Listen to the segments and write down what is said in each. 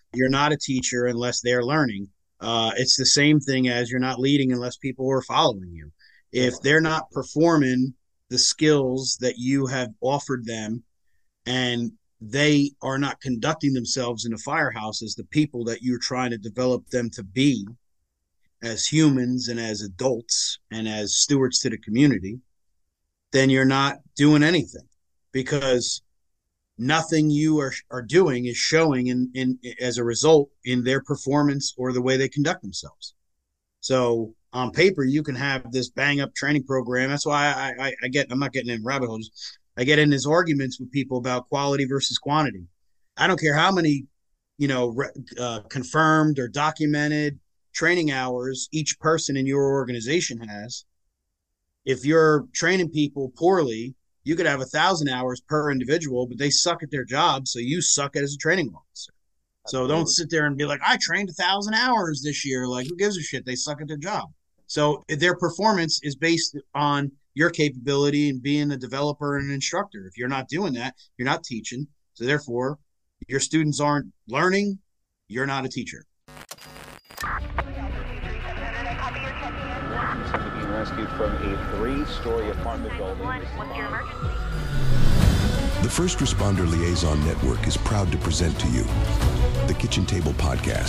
You're not a teacher unless they're learning. It's the same thing as you're not leading unless people are following you. If they're not performing the skills that you have offered them, and they are not conducting themselves in the firehouse as the people that you're trying to develop them to be as humans and as adults and as stewards to the community, then you're not doing anything, because nothing you are doing is showing in as a result in their performance or the way they conduct themselves. So on paper, you can have this bang up training program. That's why I get, I'm not getting in rabbit holes. I get in these arguments with people about quality versus quantity. I don't care how many, confirmed or documented training hours each person in your organization has. If you're training people poorly, you could have 1,000 hours per individual, but they suck at their job. So you suck at as a training officer. So don't Absolutely. sit there and be like, I trained 1,000 hours this year. Like, who gives a shit? They suck at their job. So their performance is based on your capability and being a developer and an instructor. If you're not doing that, you're not teaching. So therefore, your students aren't learning. You're not a teacher. Somebody being rescued from a three-story apartment building. What's your emergency? The First Responder Liaison Network is proud to present to you the Kitchen Table Podcast.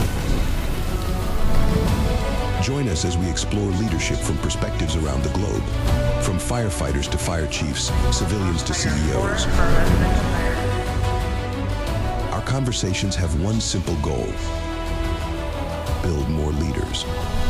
Join us as we explore leadership from perspectives around the globe, from firefighters to fire chiefs, civilians to CEOs. Our conversations have one simple goal: build more leaders.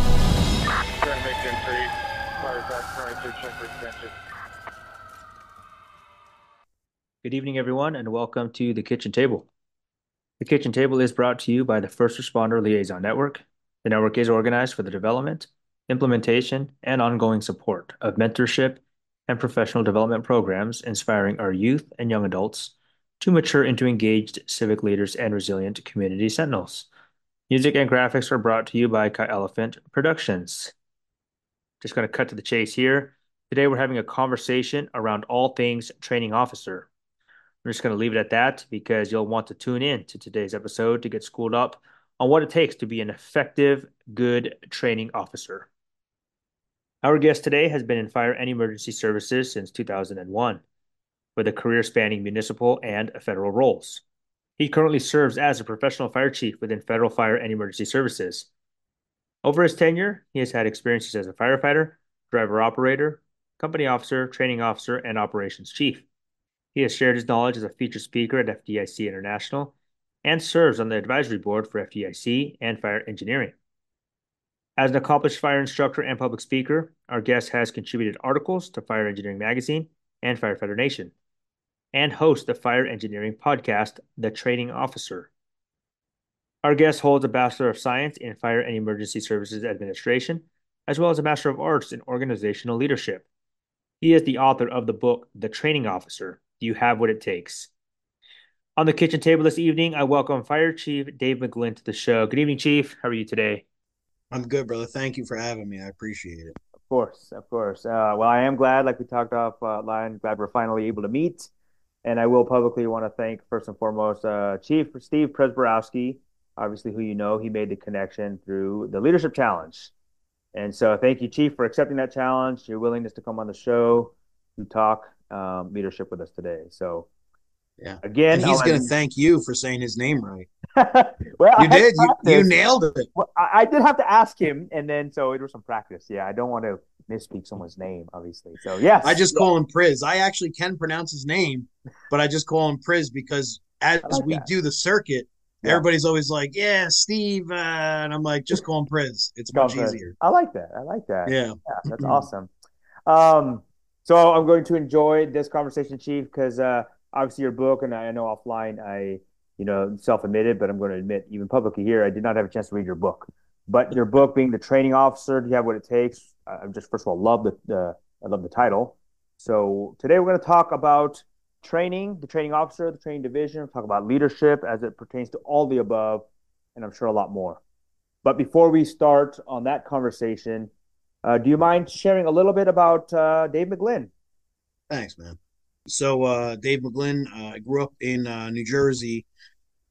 Good evening, everyone, and welcome to the Kitchen Table. The Kitchen Table is brought to you by the First Responder Liaison Network. The network is organized for the development, implementation, and ongoing support of mentorship and professional development programs inspiring our youth and young adults to mature into engaged civic leaders and resilient community sentinels. Music and graphics are brought to you by Kai Elephant Productions. Just going to cut to the chase here. Today, we're having a conversation around all things training officer. I'm just going to leave it at that because you'll want to tune in to today's episode to get schooled up on what it takes to be an effective, good training officer. Our guest today has been in fire and emergency services since 2001, with a career spanning municipal and federal roles. He currently serves as a professional fire chief within federal fire and emergency services. Over his tenure, he has had experiences as a firefighter, driver operator, company officer, training officer, and operations chief. He has shared his knowledge as a featured speaker at FDIC International and serves on the advisory board for FDIC and fire engineering. As an accomplished fire instructor and public speaker, our guest has contributed articles to Fire Engineering Magazine and Firefighter Nation, and hosts the fire engineering podcast, The Training Officer. Our guest holds a Bachelor of Science in Fire and Emergency Services Administration, as well as a Master of Arts in Organizational Leadership. He is the author of the book, The Training Officer. Do you have what it takes? On the kitchen table this evening, I welcome Fire Chief Dave McGlynn to the show. Good evening, Chief. How are you today? I'm good, brother. Thank you for having me. I appreciate it. Of course, of course. Well, I am glad, like we talked offline, glad we're finally able to meet. And I will publicly want to thank, first and foremost, Chief Steve Presborowski, obviously, who you know, he made the connection through the Leadership Challenge. And so thank you, Chief, for accepting that challenge, your willingness to come on the show to talk leadership with us today. So, Yeah. And again, he's going to thank you for saying his name right. well, I You had did. You practice. nailed it. Well, I did have to ask him, and then so it was some practice. Yeah, I don't want to misspeak someone's name, obviously. So I yes, just call him Priz. I actually can pronounce his name, but I just call him Priz because as I like we that. do the circuit, Yeah, everybody's always like, "Yeah, Steve," and I'm like, "Just call him Priz. It's much conference. easier." I like that. I like that. Yeah. Yeah, that's awesome. Um, so I'm going to enjoy this conversation, Chief, because obviously your book, and I know offline, self-admitted, but I'm going to admit even publicly here, I did not have a chance to read your book. But your book, being the training officer, do you have what it takes? I just first of all love I love the title. So today we're going to talk about training, the training officer, the training division. We'll talk about leadership as it pertains to all the above, and I'm sure a lot more. But before we start on that conversation, do you mind sharing a little bit about Dave McGlynn? Thanks, man. So Dave McGlynn, I grew up in New Jersey.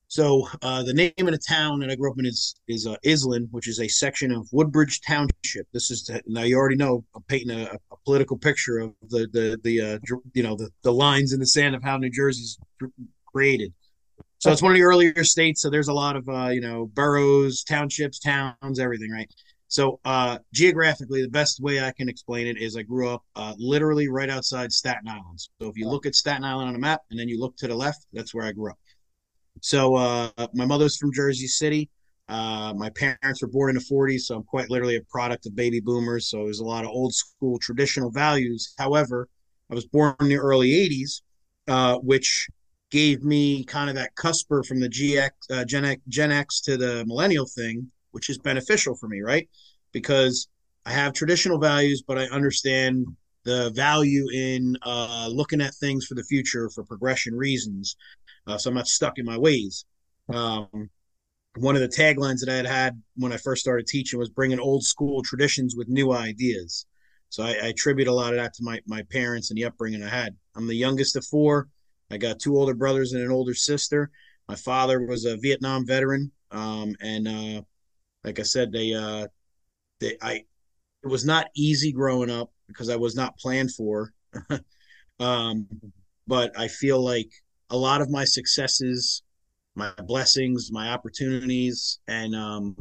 So the name of the town that I grew up in is Island, which is a section of Woodbridge Township. This is now you already know I'm painting a political picture of the lines in the sand of how New Jersey's created. So it's one of the earlier states. So there's a lot of boroughs, townships, towns, everything, right? So geographically, the best way I can explain it is I grew up literally right outside Staten Island. So if you look at Staten Island on a map and then you look to the left, that's where I grew up. So my mother's from Jersey City. My parents were born in the 40s, so I'm quite literally a product of baby boomers. So there's a lot of old school traditional values. However, I was born in the early 80s, which gave me kind of that cusper from the Gen X to the millennial thing, which is beneficial for me, right? Because I have traditional values, but I understand the value in looking at things for the future for progression reasons. So I'm not stuck in my ways. One of the taglines that I had when I first started teaching was bringing old school traditions with new ideas. So I attribute a lot of that to my parents and the upbringing I had. I'm the youngest of four. I got two older brothers and an older sister. My father was a Vietnam veteran, and like I said, it was not easy growing up because I was not planned for. um, but I feel like a lot of my successes, my blessings, my opportunities, and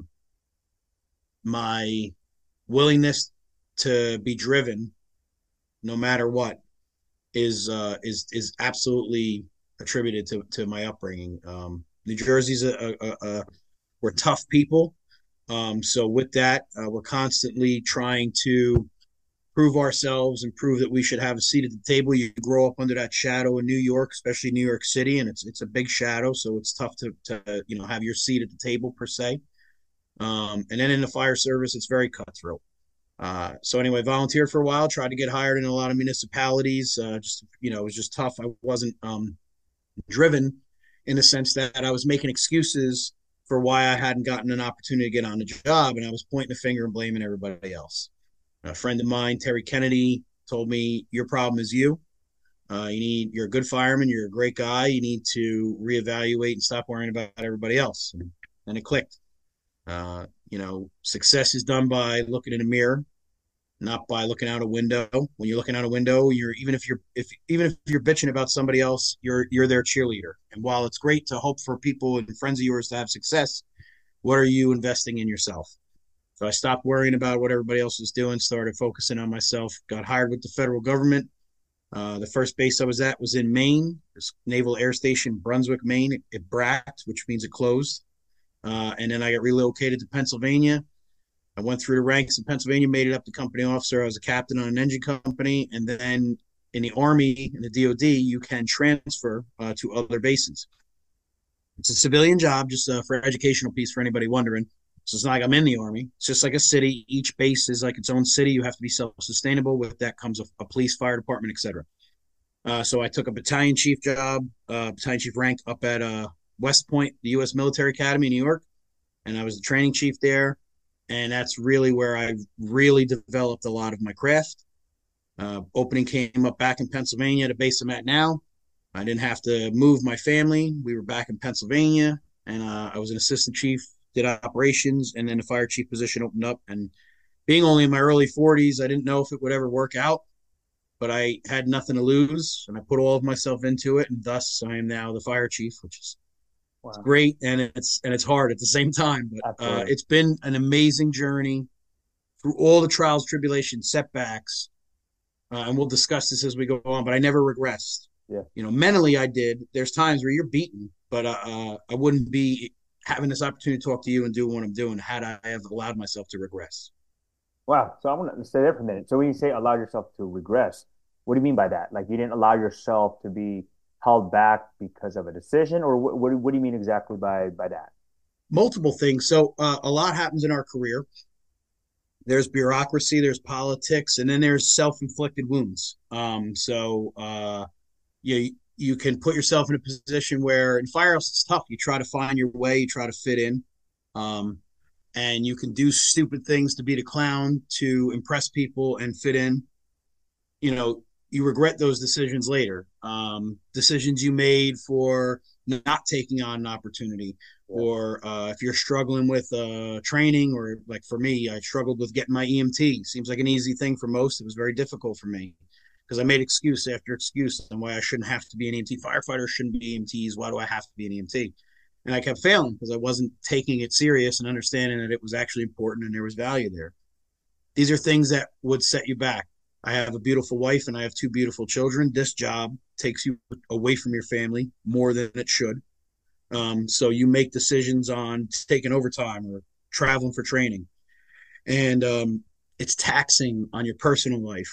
my willingness to be driven, no matter what, is absolutely attributed to my upbringing. New Jersey's we're tough people, so with that, we're constantly trying to prove ourselves and prove that we should have a seat at the table. You grow up under that shadow in New York, especially New York City, and it's a big shadow, so it's tough to have your seat at the table per se. And then in the fire service, it's very cutthroat. So anyway, volunteered for a while, tried to get hired in a lot of municipalities. It was just tough. I wasn't driven in the sense that I was making excuses for why I hadn't gotten an opportunity to get on the job, and I was pointing the finger and blaming everybody else. A friend of mine, Terry Kennedy, told me, your problem is you. You're a good fireman. You're a great guy. You need to reevaluate and stop worrying about everybody else. And it clicked. Success is done by looking in a mirror, not by looking out a window. When you're looking out a window, even if you're bitching about somebody else, you're their cheerleader. And while it's great to hope for people and friends of yours to have success, what are you investing in yourself? So I stopped worrying about what everybody else was doing, started focusing on myself, got hired with the federal government. The first base I was at was in Maine, Naval Air Station, Brunswick, Maine. It bracked, which means it closed. And then I got relocated to Pennsylvania. I went through the ranks in Pennsylvania, made it up to company officer. I was a captain on an engine company. And then in the Army, in the DOD, you can transfer to other bases. It's a civilian job, just for educational piece for anybody wondering. So it's not like I'm in the Army. It's just like a city. Each base is like its own city. You have to be self-sustainable. With that comes a police, fire department, etc. So I took a battalion chief job, battalion chief rank up at West Point, the U.S. Military Academy in New York. And I was the training chief there. And that's really where I really developed a lot of my craft. Opening came up back in Pennsylvania, the base I'm at now. I didn't have to move my family. We were back in Pennsylvania, and I was an assistant chief, did operations, and then the fire chief position opened up. And being only in my early 40s, I didn't know if it would ever work out, but I had nothing to lose, and I put all of myself into it, and thus I am now the fire chief, which is It's great, and it's hard at the same time. But it's been an amazing journey through all the trials, tribulations, setbacks, and we'll discuss this as we go on. But I never regressed. Yeah. Mentally I did. There's times where you're beaten, but I wouldn't be having this opportunity to talk to you and do what I'm doing had I have allowed myself to regress. Wow. So I want to stay there for a minute. So when you say allow yourself to regress, what do you mean by that? Like you didn't allow yourself to be held back because of a decision, or what do you mean exactly by that? Multiple things. So a lot happens in our career. There's bureaucracy, there's politics, and then there's self-inflicted wounds. You can put yourself in a position where in firehouse it's tough. You try to find your way, you try to fit in, and you can do stupid things to be the clown, to impress people and fit in. You regret those decisions later. Decisions you made for not taking on an opportunity, or if you're struggling with training, or like for me, I struggled with getting my EMT. Seems like an easy thing for most. It was very difficult for me because I made excuse after excuse on why I shouldn't have to be an EMT. Firefighters shouldn't be EMTs. Why do I have to be an EMT? And I kept failing because I wasn't taking it serious and understanding that it was actually important and there was value there. These are things that would set you back. I have a beautiful wife and I have two beautiful children. This job takes you away from your family more than it should. So you make decisions on taking overtime or traveling for training. And it's taxing on your personal life.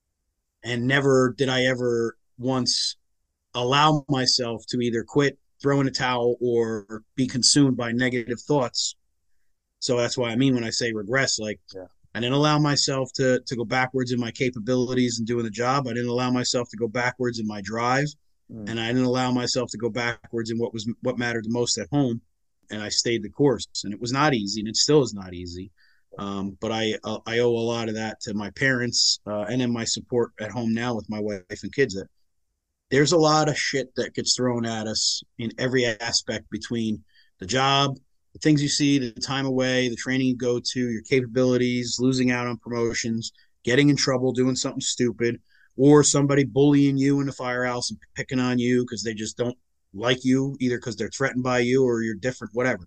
And never did I ever once allow myself to either quit, throw in a towel, or be consumed by negative thoughts. So that's why I mean when I say regress, like I didn't allow myself to go backwards in my capabilities and doing the job. I didn't allow myself to go backwards in my drive. And I didn't allow myself to go backwards in what mattered the most at home. And I stayed the course. And it was not easy, and it still is not easy. But I owe a lot of that to my parents and in my support at home now with my wife and kids. That there's a lot of shit that gets thrown at us in every aspect between the job, the things you see, the time away, the training you go to, your capabilities, losing out on promotions, getting in trouble, doing something stupid, or somebody bullying you in the firehouse and picking on you because they just don't like you, either because they're threatened by you or you're different, whatever.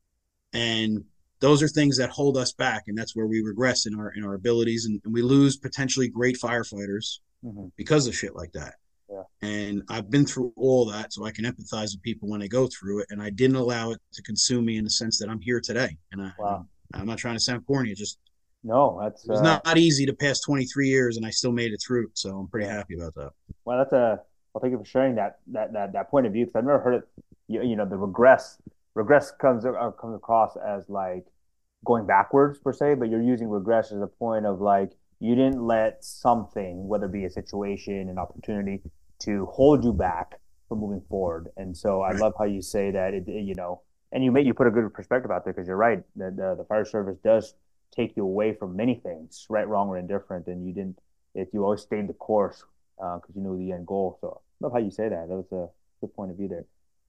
And those are things that hold us back, and that's where we regress in our abilities, and we lose potentially great firefighters because of shit like that. And I've been through all that, so I can empathize with people when they go through it, and I didn't allow it to consume me in the sense that I'm here today. And I'm not trying to sound corny. It just it was not easy to pass 23 years, and I still made it through. So I'm pretty happy about that. Well, well, thank you for sharing that point of view, because I've never heard it. You know, the regress comes across as like going backwards per se, but you're using regress as a point of like you didn't let something, whether it be a situation, an opportunity, to hold you back from moving forward. And so I love how you say that and you put a good perspective out there, because you're right. The fire service does take you away from many things, right, wrong, or indifferent, and you always stayed the course because you knew the end goal. So I love how you say that. That was a good point of view there.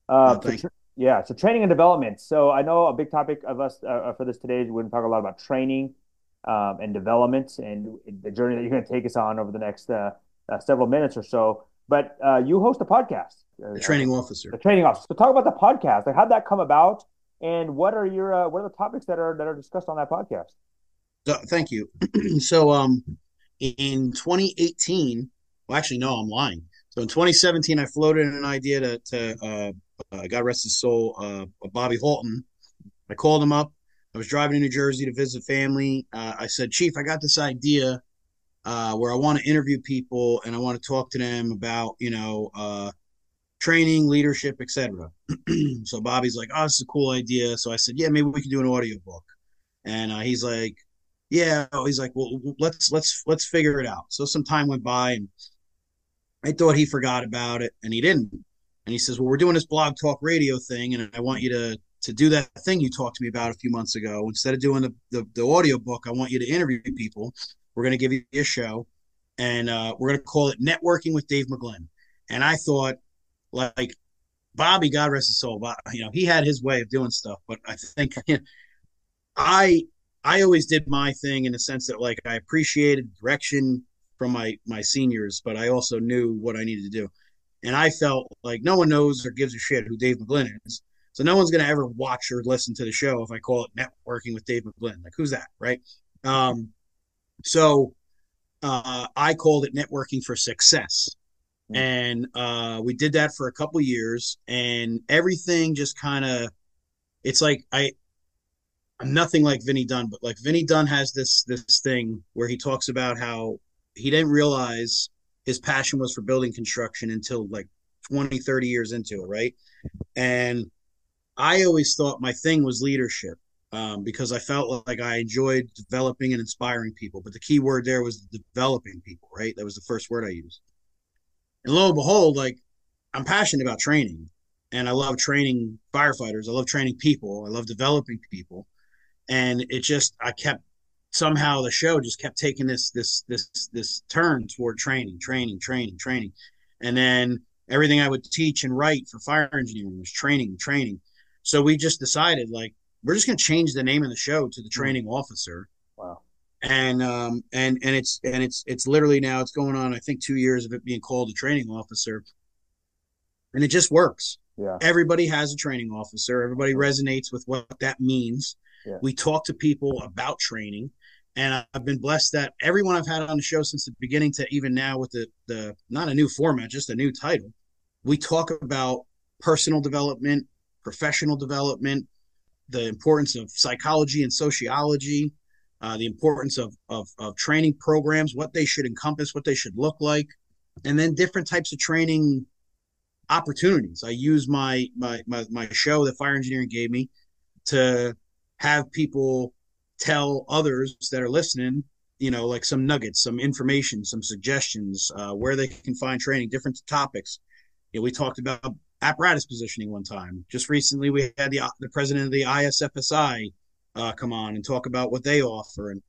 So training and development. So I know a big topic of us for this today is we're going to talk a lot about training and development and the journey that you're going to take us on over the next several minutes or so. But you host a podcast. The Training Officer. The Training Officer. So talk about the podcast. Like, how'd that come about, and what are the topics that are discussed on that podcast? Thank you. So in 2018, well, actually, no, I'm lying. So in 2017, I floated an idea to God rest his soul, Bobby Halton. I called him up. I was driving to New Jersey to visit family. I said, Chief, I got this idea where I want to interview people and I want to talk to them about, training, leadership, etc. So Bobby's like, oh, this is a cool idea. So I said, yeah, maybe we can do an audiobook. And he's like, yeah. He's like, well, let's figure it out. So some time went by, and I thought he forgot about it, and he didn't. And he says, well, we're doing this Blog Talk Radio thing, and I want you to do that thing you talked to me about a few months ago. Instead of doing the audio book, I want you to interview people. We're going to give you a show, and we're going to call it Networking with Dave McGlynn. And I thought, like, Bobby, God rest his soul, he had his way of doing stuff, but I think I always did my thing in the sense that, like, I appreciated direction from my seniors, but I also knew what I needed to do. And I felt like no one knows or gives a shit who Dave McGlynn is. So no one's going to ever watch or listen to the show if I call it Networking with Dave McGlynn. Like, who's that, right? So I called it Networking for Success. And we did that for a couple years, and everything just kind of, it's like I'm nothing like Vinny Dunn, but like Vinny Dunn has this thing where he talks about how he didn't realize his passion was for building construction until like 20, 30 years into it, right? And I always thought my thing was leadership because I felt like I enjoyed developing and inspiring people. But the key word there was developing people, right? That was the first word I used. And lo and behold, like, I'm passionate about training, and I love training firefighters. I love training people. I love developing people. And somehow the show just kept taking this turn toward training. And then everything I would teach and write for fire engineering was training, training. So we just decided, like, we're just going to change the name of the show to the training officer. Wow. And it's literally now it's going on, I think, 2 years of it being called a training officer, and it just works. Yeah. Everybody has a training officer. Everybody resonates with what that means. Yeah. We talk to people about training, and I've been blessed that everyone I've had on the show since the beginning to even now with the not a new format, just a new title, we talk about personal development, professional development, the importance of psychology and sociology, the importance of training programs, what they should encompass, what they should look like, and then different types of training opportunities. I use my show that Fire Engineering gave me to have people tell others that are listening, like some nuggets, some information, some suggestions, where they can find training, different topics. We talked about apparatus positioning one time. Just recently, we had the president of the ISFSI come on and talk about what they offer, and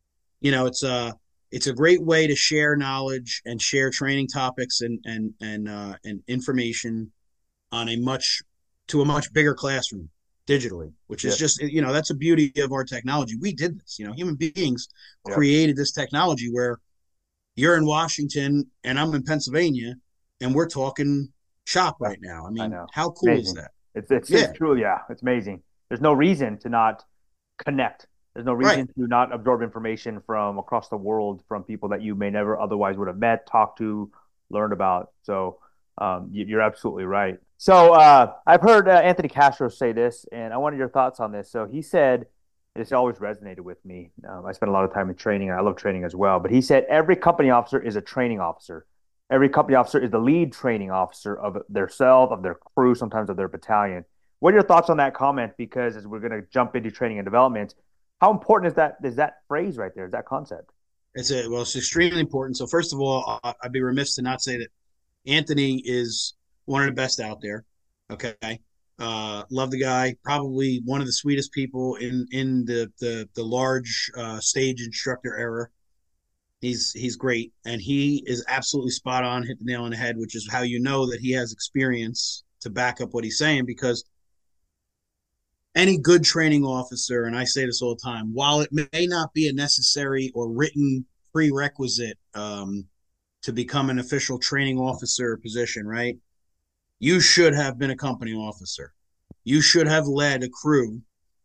it's a great way to share knowledge and share training topics and information on a much bigger classroom digitally, which is just, that's the beauty of our technology. We did this, human beings created this technology where you're in Washington and I'm in Pennsylvania and we're talking shop right now. I mean, how cool is that? It's truly, it's amazing. There's no reason to not connect. There's no reason to not absorb information from across the world from people that you may never otherwise would have met, talked to, learned about. So you're absolutely right. So I've heard Anthony Castro say this, and I wanted your thoughts on this. So he said, this always resonated with me. I spent a lot of time in training, and I love training as well. But he said every company officer is a training officer. Every company officer is the lead training officer of their self, of their crew, sometimes of their battalion. What are your thoughts on that comment? Because as we're going to jump into training and development, how important is that phrase right there? Is that concept? It's extremely important. So first of all, I'd be remiss to not say that Anthony is one of the best out there. Okay. Love the guy. Probably one of the sweetest people in the large stage instructor era. He's great, and he is absolutely spot on, hit the nail on the head, which is how you know that he has experience to back up what he's saying, because any good training officer, and I say this all the time, while it may not be a necessary or written prerequisite to become an official training officer position, right? You should have been a company officer. You should have led a crew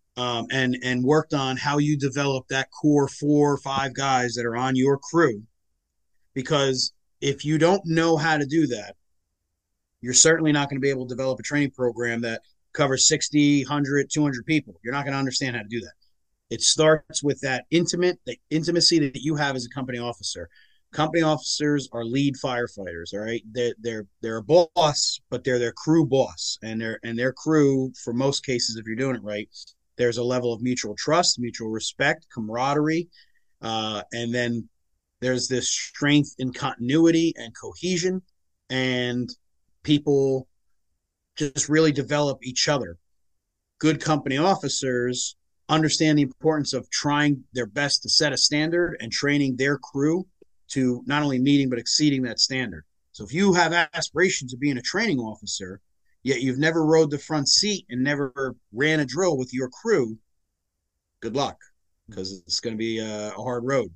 and worked on how you develop that core 4 or 5 guys that are on your crew. Because if you don't know how to do that, you're certainly not going to be able to develop a training program that covers 60, 100, 200 people. You're not going to understand how to do that. It starts with the intimacy that you have as a company officer. Company officers are lead firefighters, all right? They're a boss, but they're their crew boss. And their crew, for most cases, if you're doing it right, there's a level of mutual trust, mutual respect, camaraderie, and then there's this strength in continuity and cohesion, and people just really develop each other. Good company officers understand the importance of trying their best to set a standard and training their crew to not only meeting but exceeding that standard. So if you have aspirations of being a training officer, yet you've never rode the front seat and never ran a drill with your crew, good luck, because it's going to be a hard road.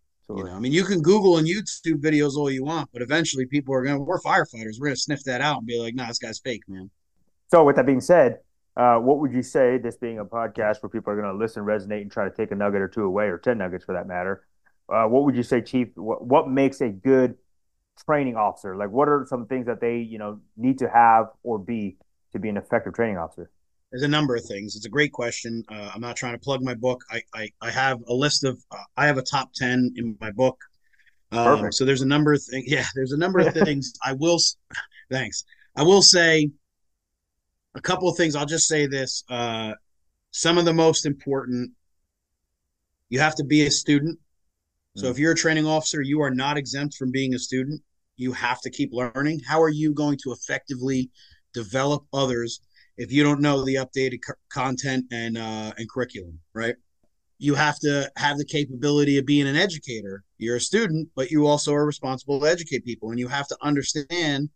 I mean, you can Google and YouTube videos all you want, but eventually people we're firefighters. We're going to sniff that out and be like, nah, this guy's fake, man. So with that being said, what would you say, this being a podcast where people are going to listen, resonate, and try to take a nugget or two away, or 10 nuggets for that matter, what would you say, Chief, what makes a good training officer? Like, what are some things that they, need to have or be to be an effective training officer? There's a number of things. It's a great question. I'm not trying to plug my book. I have a list of I have a top 10 in my book. So there's a number of things. Yeah, there's a number of things. Thanks. I will say a couple of things. I'll just say this. Some of the most important, you have to be a student. So if you're a training officer, you are not exempt from being a student. You have to keep learning. How are you going to effectively develop others if you don't know the updated content and curriculum, right? You have to have the capability of being an educator. You're a student, but you also are responsible to educate people. And you have to understand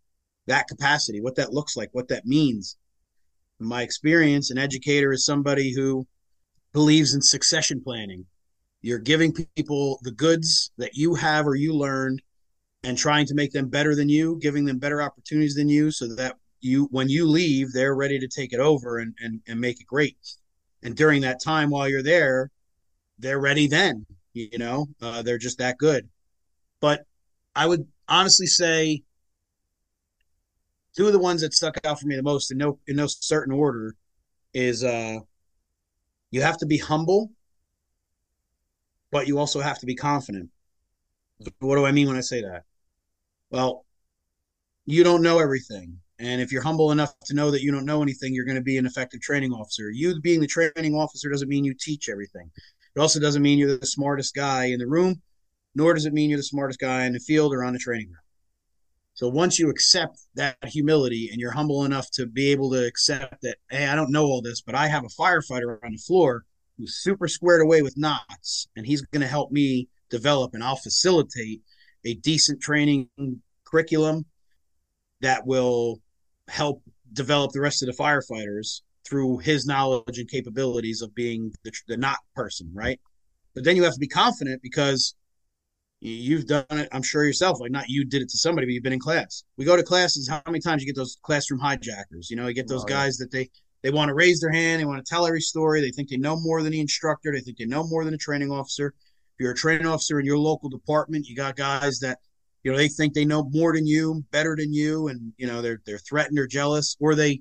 that capacity, what that looks like, what that means. In my experience, an educator is somebody who believes in succession planning. You're giving people the goods that you have or you learned and trying to make them better than you, giving them better opportunities than you, so that when you leave, they're ready to take it over and make it great. And during that time while you're there, they're ready then, they're just that good. But I would honestly say two of the ones that stuck out for me the most in no certain order is you have to be humble, but you also have to be confident. What do I mean when I say that? Well, you don't know everything. And if you're humble enough to know that you don't know anything, you're going to be an effective training officer. You being the training officer doesn't mean you teach everything. It also doesn't mean you're the smartest guy in the room, nor does it mean you're the smartest guy in the field or on the training ground. So once you accept that humility and you're humble enough to be able to accept that, hey, I don't know all this, but I have a firefighter on the floor who's super squared away with knots, and he's going to help me develop, and I'll facilitate a decent training curriculum that will help develop the rest of the firefighters through his knowledge and capabilities of being the not person, right? But then you have to be confident because you've done it, I'm sure yourself. Like, not you did it to somebody, but you've been in class. We go to classes. How many times you get those classroom hijackers? You get those guys that they want to raise their hand. They want to tell every story. They think they know more than the instructor. They think they know more than a training officer. If you're a training officer in your local department, you got guys that they think they know more than you, better than you, and they're threatened or jealous, or they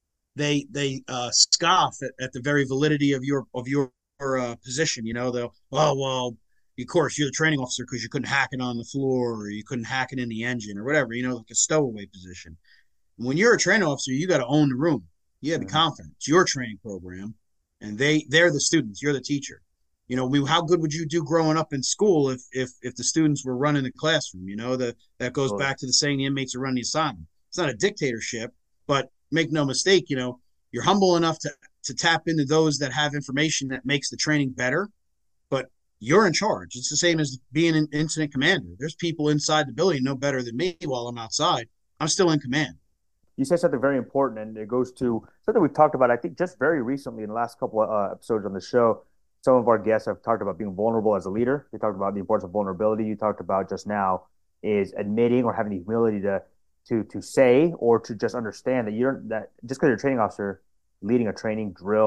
scoff at the very validity of your position. They'll, oh well, of course you're the training officer because you couldn't hack it on the floor or you couldn't hack it in the engine or whatever. Like a stowaway position. When you're a training officer, you got to own the room. You got to be confident. It's your training program, and they're the students. You're the teacher. How good would you do growing up in school if the students were running the classroom? That goes back to the saying the inmates are running the asylum. It's not a dictatorship, but make no mistake, you're humble enough to tap into those that have information that makes the training better, but you're in charge. It's the same as being an incident commander. There's people inside the building know better than me while I'm outside. I'm still in command. You said something very important, and it goes to something we've talked about, I think, just very recently in the last couple of episodes on the show. Some of our guests have talked about being vulnerable as a leader. They talked about the importance of vulnerability. You talked about just now is admitting or having the humility to say or to just understand that just because you're a training officer leading a training drill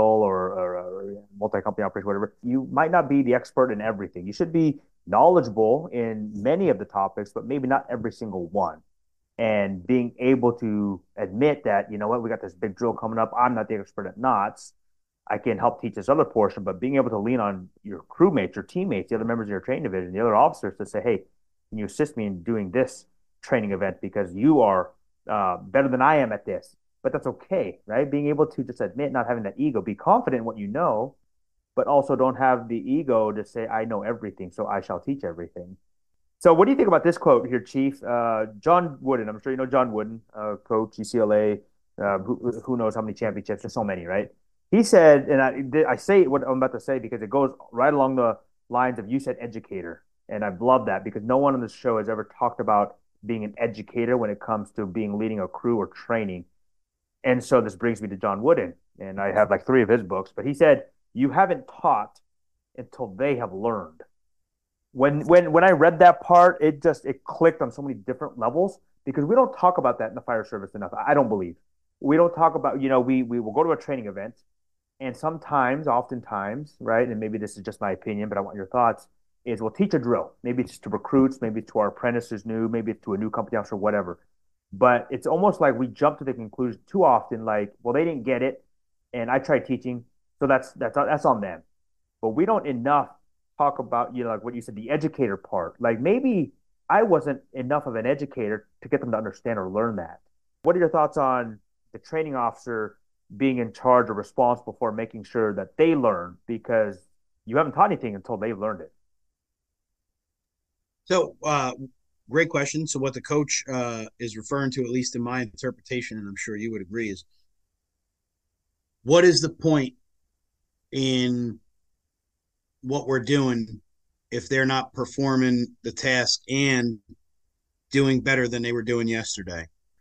or multi-company operation, whatever, you might not be the expert in everything. You should be knowledgeable in many of the topics, but maybe not every single one. And being able to admit that, we got this big drill coming up. I'm not the expert at knots. I can help teach this other portion, but being able to lean on your crewmates, your teammates, the other members of your training division, the other officers to say, hey, can you assist me in doing this training event because you are better than I am at this? But that's okay, right? Being able to just admit, not having that ego, be confident in what you know, but also don't have the ego to say, I know everything, so I shall teach everything. So what do you think about this quote here, Chief? John Wooden, I'm sure you know John Wooden, coach, UCLA, who knows how many championships, there's so many, right? He said, and I say what I'm about to say because it goes right along the lines of you said educator. And I've loved that because no one on this show has ever talked about being an educator when it comes to leading a crew or training. And so this brings me to John Wooden. And I have like 3 of his books. But he said, you haven't taught until they have learned. When I read that part, it clicked on so many different levels because we don't talk about that in the fire service enough. I don't believe. We don't talk about, we will go to a training event. And oftentimes, right, and maybe this is just my opinion, but I want your thoughts, is we'll teach a drill. Maybe it's to recruits, maybe it's to our apprentices new, maybe it's to a new company officer, whatever. But it's almost like we jump to the conclusion too often, like, well, they didn't get it, and I tried teaching, so that's on them. But we don't enough talk about, like what you said, the educator part. Like maybe I wasn't enough of an educator to get them to understand or learn that. What are your thoughts on the training officer being in charge or responsible for making sure that they learn because you haven't taught anything until they've learned it? So, great question. So what the coach is referring to, at least in my interpretation, and I'm sure you would agree, is what is the point in what we're doing if they're not performing the task and doing better than they were doing yesterday?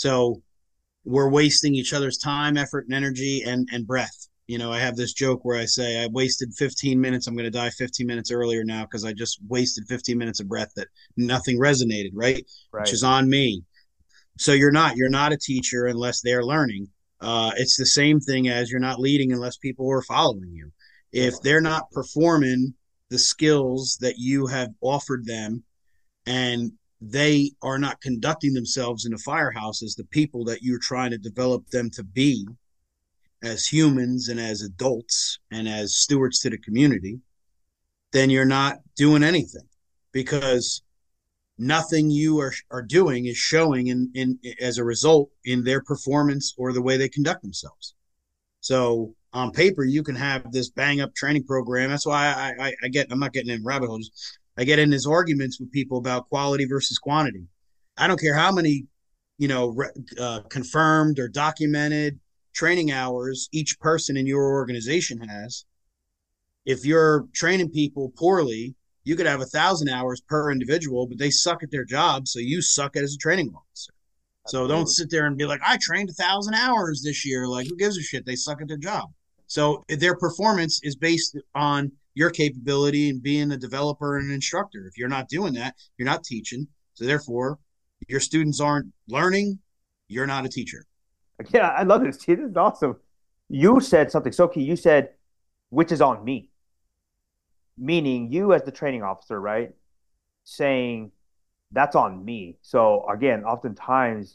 So we're wasting each other's time, effort, and energy and breath. I have this joke where I say I wasted 15 minutes. I'm going to die 15 minutes earlier now because I just wasted 15 minutes of breath that nothing resonated, right? Which is on me. So you're not a teacher unless they're learning. It's the same thing as you're not leading unless people are following you. If they're not performing the skills that you have offered them, and they are not conducting themselves in a firehouse as the people that you're trying to develop them to be as humans and as adults and as stewards to the community, then you're not doing anything, because nothing you are doing is showing in as a result in their performance or the way they conduct themselves. So on paper, you can have this bang up training program. That's why I'm not getting in rabbit holes. I get in these arguments with people about quality versus quantity. I don't care how many, confirmed or documented training hours each person in your organization has. If you're training people poorly, you could have 1,000 hours per individual, but they suck at their job, so you suck as a training officer. So don't sit there and be like, I trained 1,000 hours this year. Like, who gives a shit? They suck at their job. So their performance is based on your capability and being a developer and an instructor. If you're not doing that, you're not teaching. So therefore, your students aren't learning. You're not a teacher. Yeah, I love this. This is awesome. You said something so key. You said, which is on me. Meaning you as the training officer, right? Saying that's on me. So again, oftentimes,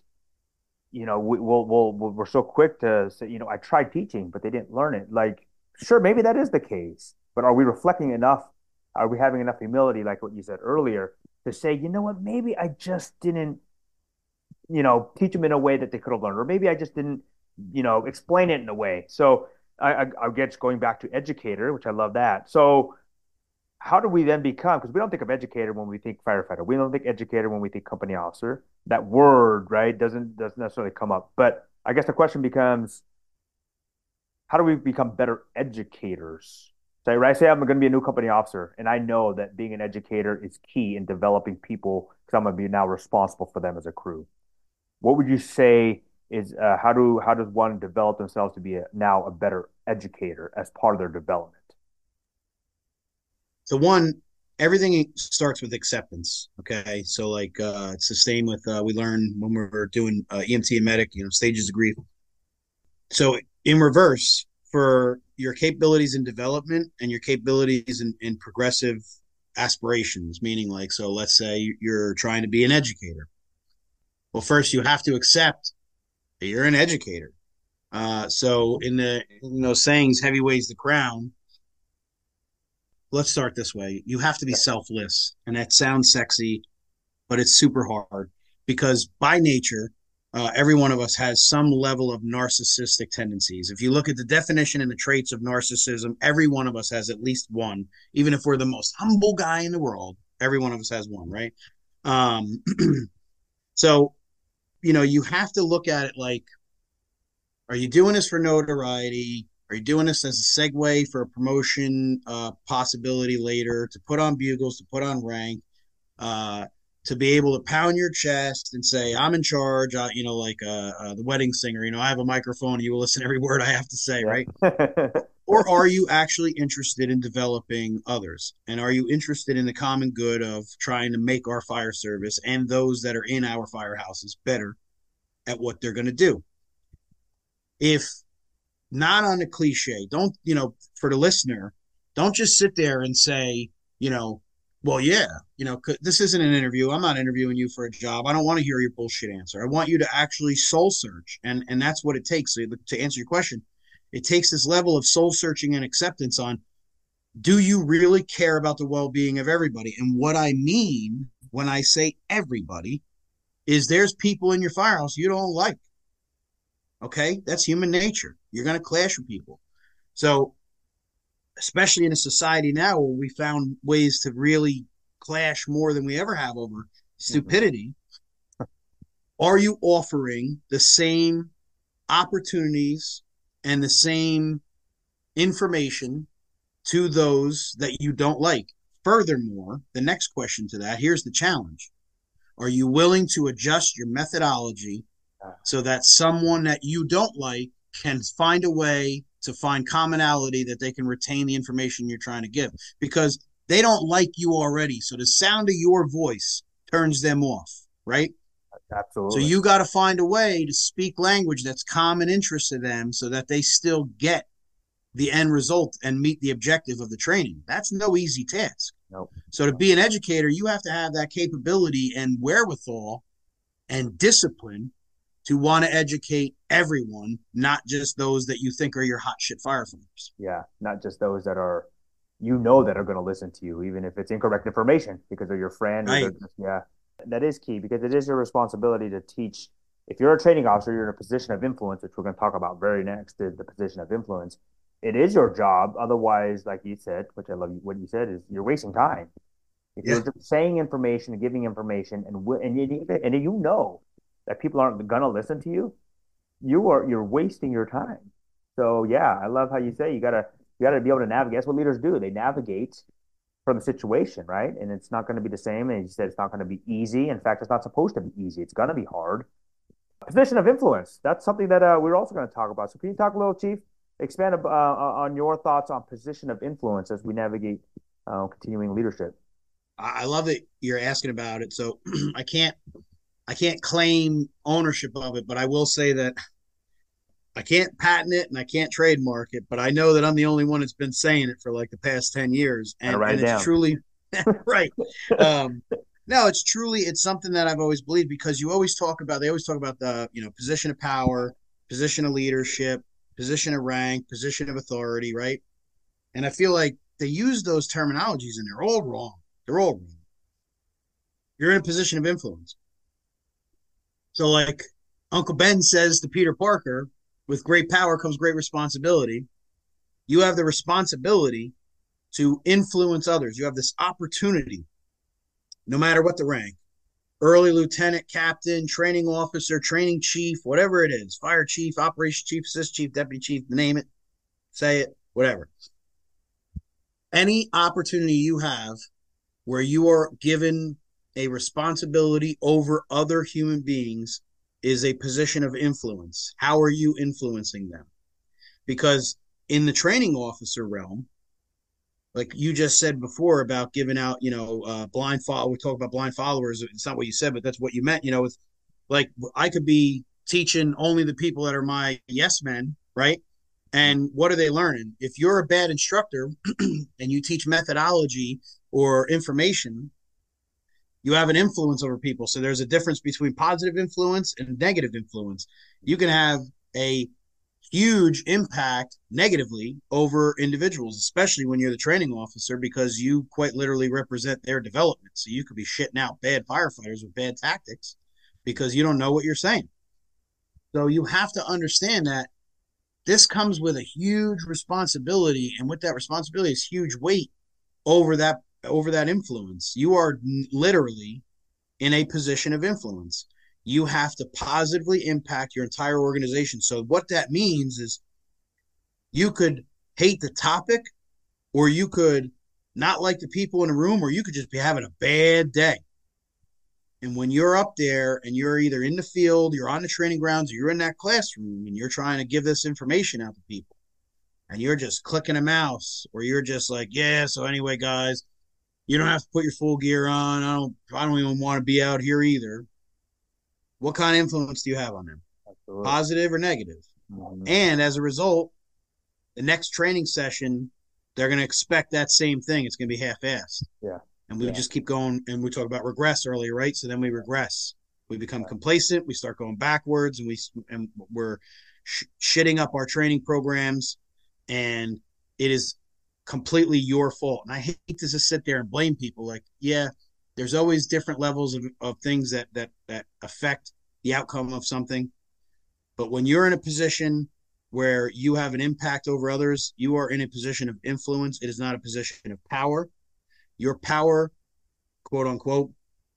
we're so quick to say, I tried teaching, but they didn't learn it. Like, sure, maybe that is the case, but are we reflecting enough? Are we having enough humility, like what you said earlier, to say, you know what, maybe I just didn't, teach them in a way that they could have learned, or maybe I just didn't, explain it in a way. So I guess going back to educator, which I love that. So how do we then become, because we don't think of educator when we think firefighter. We don't think educator when we think company officer. That word, right, doesn't necessarily come up. But I guess the question becomes, how do we become better educators? Say I'm going to be a new company officer, and I know that being an educator is key in developing people because I'm going to be now responsible for them as a crew. What would you say is how does one develop themselves to be now a better educator as part of their development? So one, everything starts with acceptance. Okay. So it's the same with, we learn when we're doing EMT and medic, stages of grief. So in reverse, for your capabilities in development and your capabilities in progressive aspirations, meaning so let's say you're trying to be an educator. Well, first you have to accept that you're an educator. So in the sayings, heavy weighs the crown. Let's start this way. You have to be selfless. And that sounds sexy, but it's super hard because by nature, every one of us has some level of narcissistic tendencies. If you look at the definition and the traits of narcissism, every one of us has at least one. Even if we're the most humble guy in the world, every one of us has one, right? So, you have to look at it like, are you doing this for notoriety? Are you doing this as a segue for a promotion possibility later, to put on bugles, to put on rank, to be able to pound your chest and say, I'm in charge, the wedding singer, I have a microphone and you will listen to every word I have to say, right? Or are you actually interested in developing others? And are you interested in the common good of trying to make our fire service and those that are in our firehouses better at what they're going to do? If not on the cliche, don't, for the listener, don't just sit there and say, well, yeah, this isn't an interview. I'm not interviewing you for a job. I don't want to hear your bullshit answer. I want you to actually soul search. And that's what it takes. So to answer your question, it takes this level of soul searching and acceptance on, do you really care about the well-being of everybody? And what I mean when I say everybody is there's people in your firehouse you don't like. Okay, that's human nature. You're going to clash with people. So, especially in a society now where we found ways to really clash more than we ever have over stupidity, are you offering the same opportunities and the same information to those that you don't like? Furthermore, the next question to that, here's the challenge. Are you willing to adjust your methodology so that someone that you don't like can find a way to find commonality that they can retain the information you're trying to give, because they don't like you already. So the sound of your voice turns them off, right? So Absolutely. you got to find a way to speak language that's common interest to them so that they still get the end result and meet the objective of the training. That's no easy task. Nope. So to be an educator, you have to have that capability and wherewithal and discipline to want to educate everyone, not just those that you think are your hot shit firefighters. Yeah, not just those that are, that are going to listen to you, even if it's incorrect information because they're your friend. Right. Yeah, that is key because it is your responsibility to teach. If you're a training officer, you're in a position of influence, which we're going to talk about very next, is the position of influence. It is your job. Otherwise, like you said, which I love what you said, is you're wasting time. If Yeah. you're just saying information and giving information and you know that people aren't going to listen to you, you're wasting your time. So yeah, I love how you say you gotta be able to navigate. That's what leaders do. They navigate from the situation, right? And it's not going to be the same. And you said it's not going to be easy. In fact, it's not supposed to be easy. It's going to be hard. Position of influence. That's something that we're also going to talk about. So can you talk a little, Chief? Expand on your thoughts on position of influence as we navigate continuing leadership. I love that you're asking about it. So I can't claim ownership of it, but I will say that I can't patent it and I can't trademark it, but I know that I'm the only one that's been saying it for like the past 10 years. And Write it it's down. truly right. No, it's something that I've always believed, because they always talk about the, position of power, position of leadership, position of rank, position of authority, right? And I feel like they use those terminologies and they're all wrong. They're all wrong. You're in a position of influence. So like Uncle Ben says to Peter Parker, with great power comes great responsibility. You have the responsibility to influence others. You have this opportunity, no matter what the rank, early lieutenant, captain, training officer, training chief, whatever it is, fire chief, operations chief, assistant chief, deputy chief, name it, say it, whatever. Any opportunity you have where you are given a responsibility over other human beings is a position of influence. How are you influencing them? Because in the training officer realm, like you just said before about giving out, blind follow. We talk about blind followers. It's not what you said, but that's what you meant. With like I could be teaching only the people that are my yes men, right? And what are they learning? If you're a bad instructor and you teach methodology or information, you have an influence over people. So there's a difference between positive influence and negative influence. You can have a huge impact negatively over individuals, especially when you're the training officer, because you quite literally represent their development. So you could be shitting out bad firefighters with bad tactics because you don't know what you're saying. So you have to understand that this comes with a huge responsibility, and with that responsibility is huge weight over that influence. You are literally in a position of influence. You have to positively impact your entire organization. So what that means is you could hate the topic, or you could not like the people in the room, or you could just be having a bad day. And when you're up there and you're either in the field, you're on the training grounds, or you're in that classroom and you're trying to give this information out to people, and you're just clicking a mouse, or you're just like, yeah, so anyway, guys, you don't have to put your full gear on. I don't even want to be out here either. What kind of influence do you have on them? Absolutely. Positive or negative? Mm-hmm. And as a result, the next training session, they're going to expect that same thing. It's going to be half-assed. Yeah. And we just keep going. And we talked about regress earlier, right? So then we regress. We become complacent. We start going backwards, and we're shitting up our training programs. And it is completely your fault. And I hate to just sit there and blame people. Like, yeah, there's always different levels of things that affect the outcome of something. But when you're in a position where you have an impact over others, you are in a position of influence. It is not a position of power. Your power, quote unquote,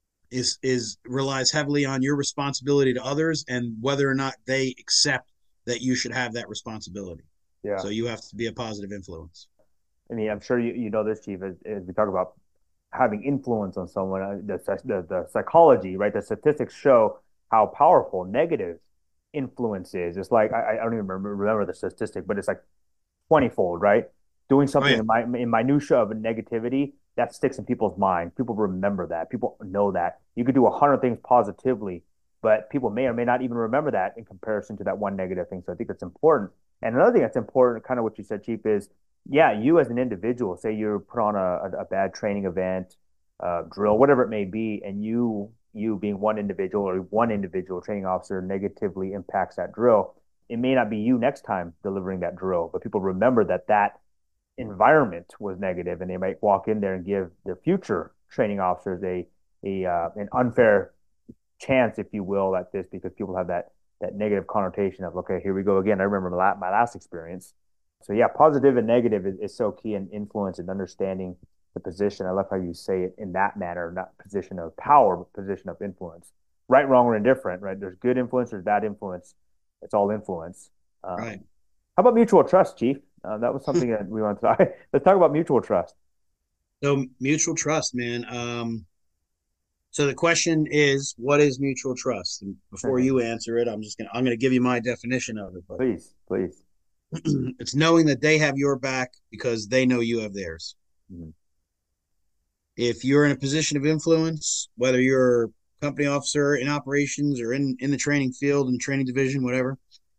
is relies heavily on your responsibility to others and whether or not they accept that you should have that responsibility. Yeah. So you have to be a positive influence. I mean, I'm sure you know this, Chief, as we talk about having influence on someone, the psychology, right? The statistics show how powerful negative influence is. It's like I don't even remember the statistic, but it's like 20-fold, right? Doing something Oh, yeah. in minutia of negativity that sticks in people's mind. People remember that. People know that. You could do 100 things positively, but people may or may not even remember that in comparison to that one negative thing. So I think that's important. And another thing that's important, kind of what you said, Chief, is yeah, you as an individual, say you put on a bad training event, drill, whatever it may be, and you being one individual or one individual training officer negatively impacts that drill. It may not be you next time delivering that drill, but people remember that that environment was negative, and they might walk in there and give the future training officers a an unfair chance, if you will, at this because people have that negative connotation of okay, here we go again. I remember my last experience. So yeah, positive and negative is so key in influence and understanding the position. I love how you say it in that manner, not position of power, but position of influence. Right, wrong, or indifferent. Right? There's good influence, there's bad influence. It's all influence. Right. How about mutual trust, Chief? That was something that we wanted to talk. Let's talk about mutual trust. So mutual trust, man. So the question is, what is mutual trust? And before you answer it, I'm gonna give you my definition of it. But Please, please. it's knowing that they have your back because they know you have theirs. Mhm. If you're in a position of influence, whether you're a company officer in operations or in the training field, in the training division, whatever,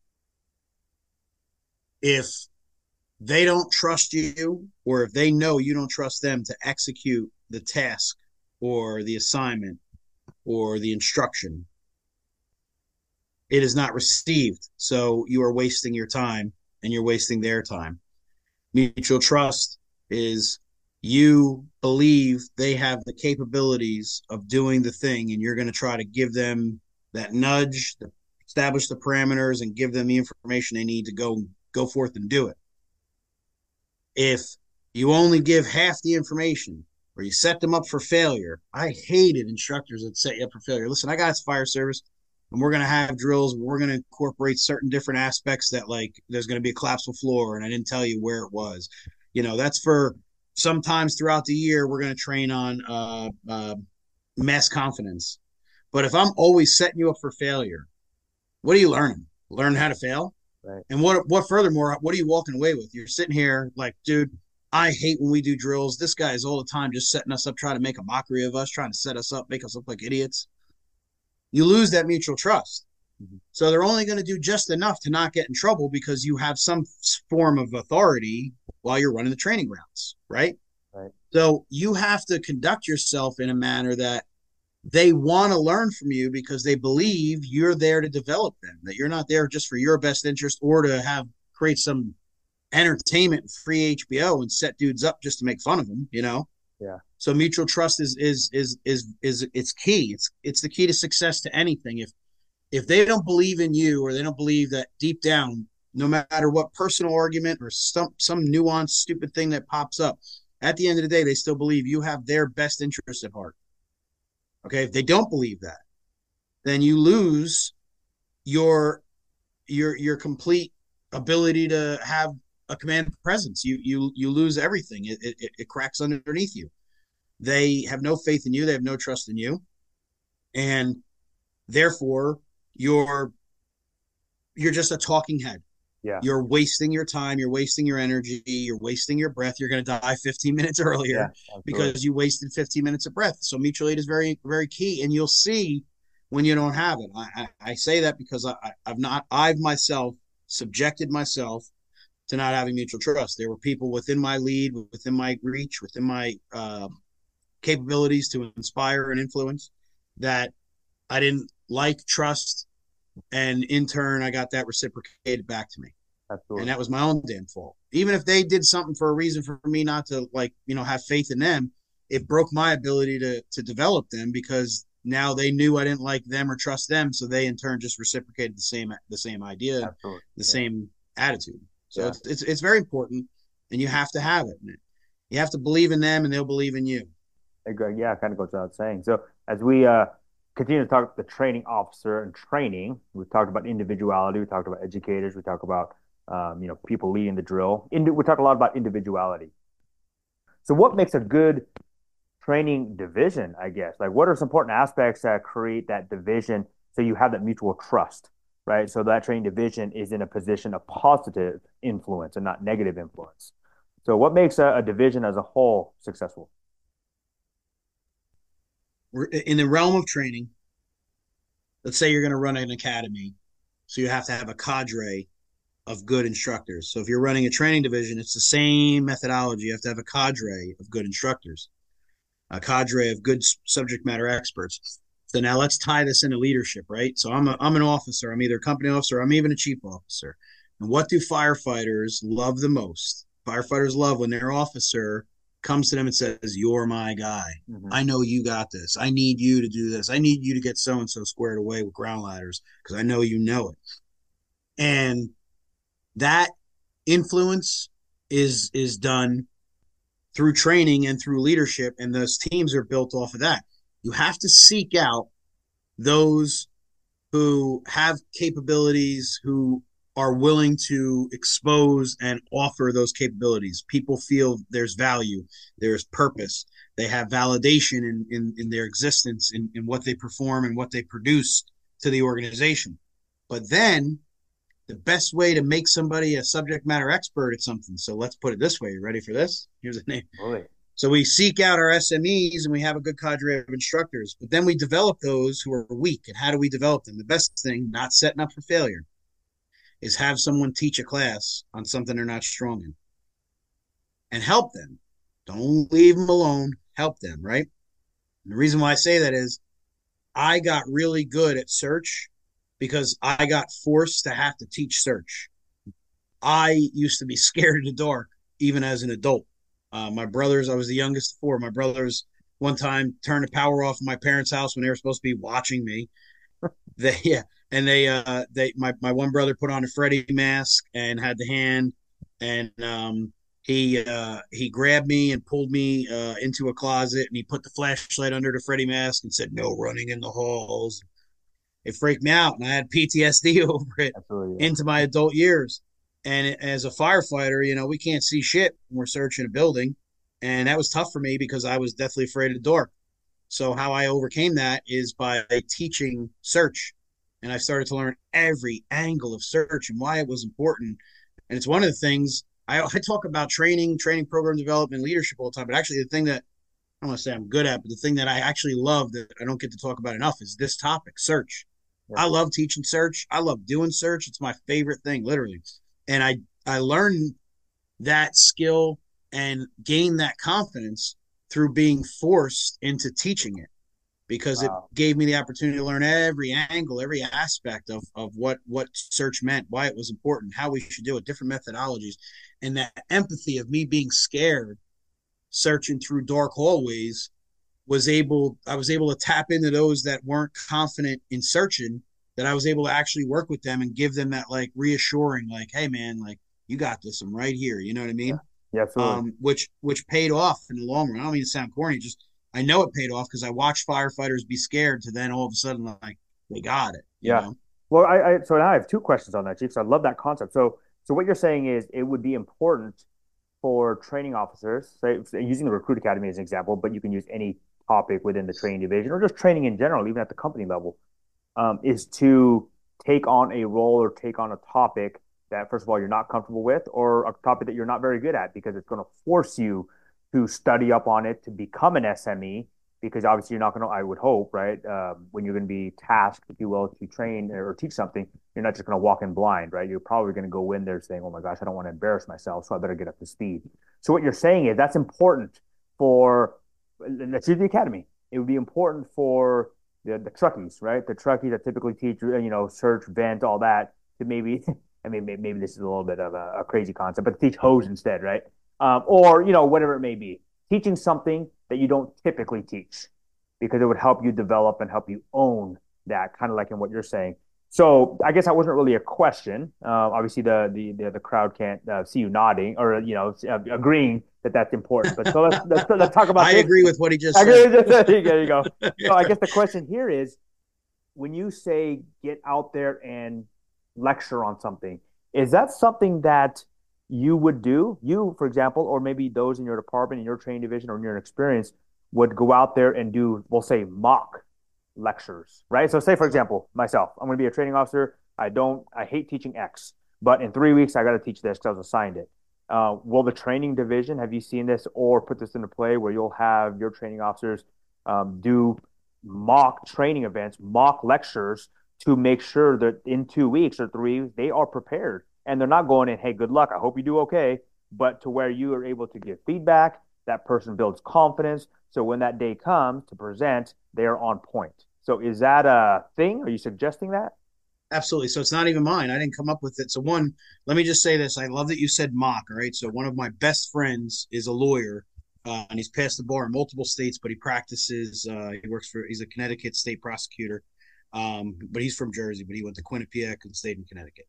if they don't trust you or if they know you don't trust them to execute the task or the assignment or the instruction, it is not received. So you are wasting your time and you're wasting their time. Mutual trust is you believe they have the capabilities of doing the thing, and you're going to try to give them that nudge, establish the parameters, and give them the information they need to go forth and do it. If you only give half the information or you set them up for failure, I hated instructors that set you up for failure. Listen, I got fire service, and we're going to have drills. We're going to incorporate certain different aspects that, like, there's going to be a collapsible floor, and I didn't tell you where it was. That's for sometimes throughout the year. We're going to train on mass confidence. But if I'm always setting you up for failure, what are you learning? Learn how to fail. Right. And what furthermore, what are you walking away with? You're sitting here like, dude, I hate when we do drills. This guy is all the time just setting us up, trying to make a mockery of us, trying to set us up, make us look like idiots. You lose that mutual trust. Mm-hmm. So they're only going to do just enough to not get in trouble because you have some form of authority while you're running the training grounds, right? Right. So you have to conduct yourself in a manner that they want to learn from you because they believe you're there to develop them, that you're not there just for your best interest or to create some entertainment free HBO and set dudes up just to make fun of them, Yeah. So mutual trust is it's key. It's the key to success to anything. If they don't believe in you, or they don't believe that deep down, no matter what personal argument or some nuanced stupid thing that pops up, at the end of the day, they still believe you have their best interest at heart. Okay, if they don't believe that, then you lose your complete ability to have a command presence. You lose everything. It cracks underneath you. They have no faith in you. They have no trust in you, and therefore you're just a talking head. Yeah. You're wasting your time. You're wasting your energy. You're wasting your breath. You're going to die 15 minutes earlier because you wasted 15 minutes of breath. So mutual aid is very, very key. And you'll see when you don't have it. I say that because I've myself subjected myself to not having mutual trust. There were people within my lead, within my reach, within my capabilities to inspire and influence that I didn't like, trust, and in turn, I got that reciprocated back to me. Absolutely. And that was my own damn fault. Even if they did something for a reason for me not to, have faith in them, it broke my ability to develop them because now they knew I didn't like them or trust them. So they in turn just reciprocated the same idea, Absolutely. same attitude. So it's very important, and you have to have it. You have to believe in them, and they'll believe in you. Yeah, it kind of goes without saying. So as we continue to talk about the training officer and training, we talked about individuality, we talked about educators, we talked about people leading the drill. We talk a lot about individuality. So what makes a good training division, I guess? Like, what are some important aspects that create that division so you have that mutual trust? right? So that training division is in a position of positive influence and not negative influence. So what makes a division as a whole successful? In the realm of training, let's say you're going to run an academy, so you have to have a cadre of good instructors. So if you're running a training division, it's the same methodology. You have to have a cadre of good instructors, a cadre of good subject matter experts. So now let's tie this into leadership, right? So I'm an officer. I'm either a company officer. I'm even a chief officer. And what do firefighters love the most? Firefighters love when their officer comes to them and says, "You're my guy. I know you got this. I need you to do this. I need you to get so and so squared away with ground ladders because I know you know it." And that influence is done through training and through leadership, and those teams are built off of that. You have to seek out those who have capabilities, who are willing to expose and offer those capabilities. People feel there's value, there's purpose, they have validation in their existence, in what they perform and what they produce to the organization. But then the best way to make somebody a subject matter expert at something. So let's put it this way. You ready for this? Here's a name. Really? So we seek out our SMEs and we have a good cadre of instructors, but then we develop those who are weak. And how do we develop them? The best thing, not setting up for failure, is have someone teach a class on something they're not strong in and help them. Don't leave them alone. Help them, right? And the reason why I say that is I got really good at search because I got forced to have to teach search. I used to be scared of the dark, even as an adult. My brothers, I was the youngest of four. My brothers one time turned the power off in my parents' house when they were supposed to be watching me. My one brother put on a Freddy mask and had the hand, and he grabbed me and pulled me into a closet, and he put the flashlight under the Freddy mask and said, "No running in the halls." It freaked me out, and I had PTSD over it into my adult years. And as a firefighter, we can't see shit when we're searching a building. And that was tough for me because I was deathly afraid of the dark. So how I overcame that is by teaching search. And I started to learn every angle of search and why it was important. And it's one of the things I talk about training program development, leadership all the time. But actually the thing that I don't want to say I'm good at, but the thing that I actually love that I don't get to talk about enough is this topic, search. I love teaching search. I love doing search. It's my favorite thing, literally. And I learned that skill and gained that confidence through being forced into teaching it because it gave me the opportunity to learn every angle, every aspect of what search meant, why it was important, how we should do it, different methodologies. And that empathy of me being scared, searching through dark hallways, I was able to tap into those that weren't confident in searching, that I was able to actually work with them and give them that like reassuring, like, "Hey man, like you got this. I'm right here." You know what I mean? Yeah, absolutely. Which paid off in the long run. I don't mean to sound corny, just I know it paid off because I watched firefighters be scared to then all of a sudden like they got it. You know? Well, so now I have two questions on that, Chief. So I love that concept. So what you're saying is it would be important for training officers, say using the Recruit Academy as an example, but you can use any topic within the training division or just training in general, even at the company level, is to take on a role or take on a topic that, first of all, you're not comfortable with, or a topic that you're not very good at, because it's going to force you to study up on it to become an SME, because obviously you're not going to, I would hope, right, when you're going to be tasked, if you will, to train or teach something, you're not just going to walk in blind, right? You're probably going to go in there saying, "Oh my gosh, I don't want to embarrass myself, so I better get up to speed." So what you're saying is that's important for, let's use the academy. It would be important for the truckies, right? The truckies that typically teach, search, vent, all that, to maybe, I mean, maybe this is a little bit of a crazy concept, but teach hose instead, right? Or, whatever it may be. Teaching something that you don't typically teach, because it would help you develop and help you own that, kind of like in what you're saying. So I guess that wasn't really a question. Obviously, the crowd can't see you nodding or agreeing that that's important. But so let's talk about. I agree with what he just said. There you go. So I guess the question here is, when you say get out there and lecture on something, is that something that you would do? You, for example, or maybe those in your department, in your training division, or in your experience, would go out there and do, we'll say, mock lectures, right? So say, for example, myself, I'm going to be a training officer. I hate teaching X, but in 3 weeks I got to teach this because I was assigned it. Will the training division, have you seen this or put this into play where you'll have your training officers do mock training events, mock lectures to make sure that in 2 weeks or 3, they are prepared and they're not going in, hey, good luck, I hope you do okay, but to where you are able to give feedback, that person builds confidence. So when that day comes to present, they're on point. So is that a thing? Are you suggesting that? Absolutely. So it's not even mine. I didn't come up with it. So one, let me just say this. I love that you said mock. All right. So one of my best friends is a lawyer, and he's passed the bar in multiple states, but he practices. He's a Connecticut state prosecutor, but he's from Jersey, but he went to Quinnipiac and stayed in Connecticut.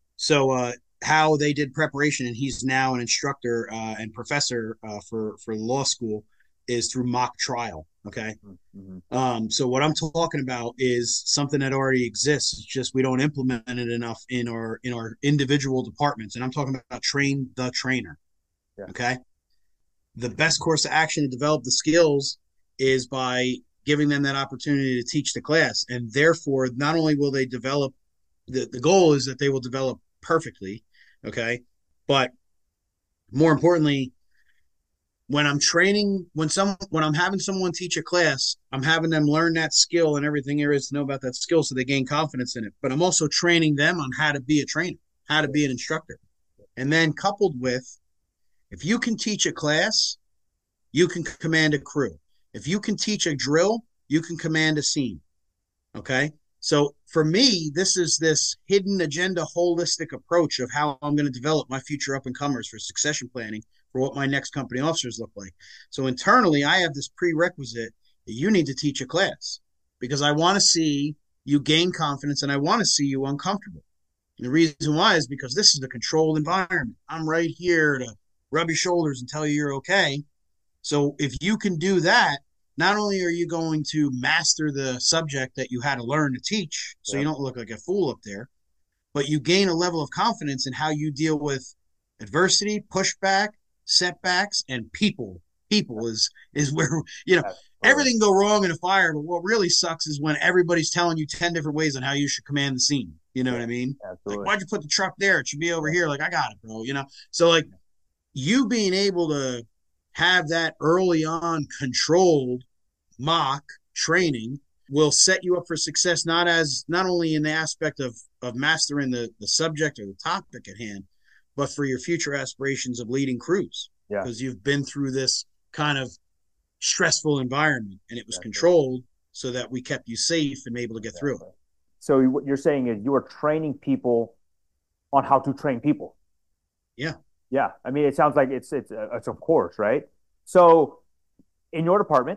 So how they did preparation, and he's now an instructor and professor for law school, is through mock trial. Okay. So what I'm talking about is something that already exists. It's just we don't implement it enough in our individual departments. And I'm talking about train the trainer. Yeah. Okay. The best course of action to develop the skills is by giving them that opportunity to teach the class. And therefore, not only will they develop, the goal is that they will develop perfectly. Okay. But more importantly, when I'm training, when I'm having someone teach a class, I'm having them learn that skill and everything there is to know about that skill so they gain confidence in it. But I'm also training them on how to be a trainer, how to be an instructor. And then coupled with, if you can teach a class, you can command a crew. If you can teach a drill, you can command a scene. Okay? So for me, this is this hidden agenda, holistic approach of how I'm going to develop my future up-and-comers for succession planning for what my next company officers look like. So internally, I have this prerequisite that you need to teach a class because I want to see you gain confidence and I want to see you uncomfortable. And the reason why is because this is the controlled environment. I'm right here to rub your shoulders and tell you you're okay. So if you can do that, not only are you going to master the subject that you had to learn to teach, so you don't look like a fool up there, but you gain a level of confidence in how you deal with adversity, pushback, setbacks, and people. People is where, everything go wrong in a fire, but what really sucks is when everybody's telling you 10 different ways on how you should command the scene. You know what I mean? Absolutely. Like, why'd you put the truck there? It should be over here. Like, I got it, bro. So like you being able to have that early on controlled mock training will set you up for success, not only in the aspect of mastering the subject or the topic at hand, but for your future aspirations of leading crews. Yeah. Because you've been through this kind of stressful environment and it was controlled so that we kept you safe and able to get through it. So what you're saying is you are training people on how to train people. Yeah. Yeah. I mean, it sounds like it's of course, right? So in your department,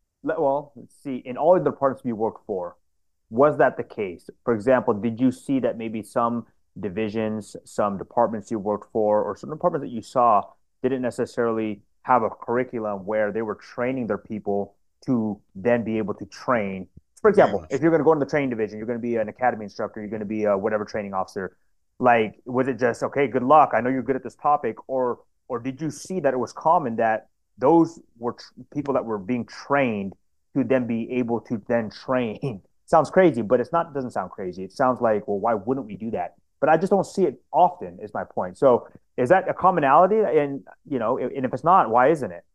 well, let's see, in all of the departments you worked for, was that the case? For example, did you see that maybe some divisions, some departments you worked for, or some departments that you saw didn't necessarily have a curriculum where they were training their people to then be able to train? For example, if you're going to go into the training division, you're going to be an academy instructor, you're going to be a whatever training officer. Like, was it just, okay, good luck, I know you're good at this topic, or did you see that it was common that those were people that were being trained to then be able to then train? Sounds crazy, but doesn't sound crazy. It sounds like, well, why wouldn't we do that? But I just don't see it often, is my point. So is that a commonality? And, and if it's not, why isn't it?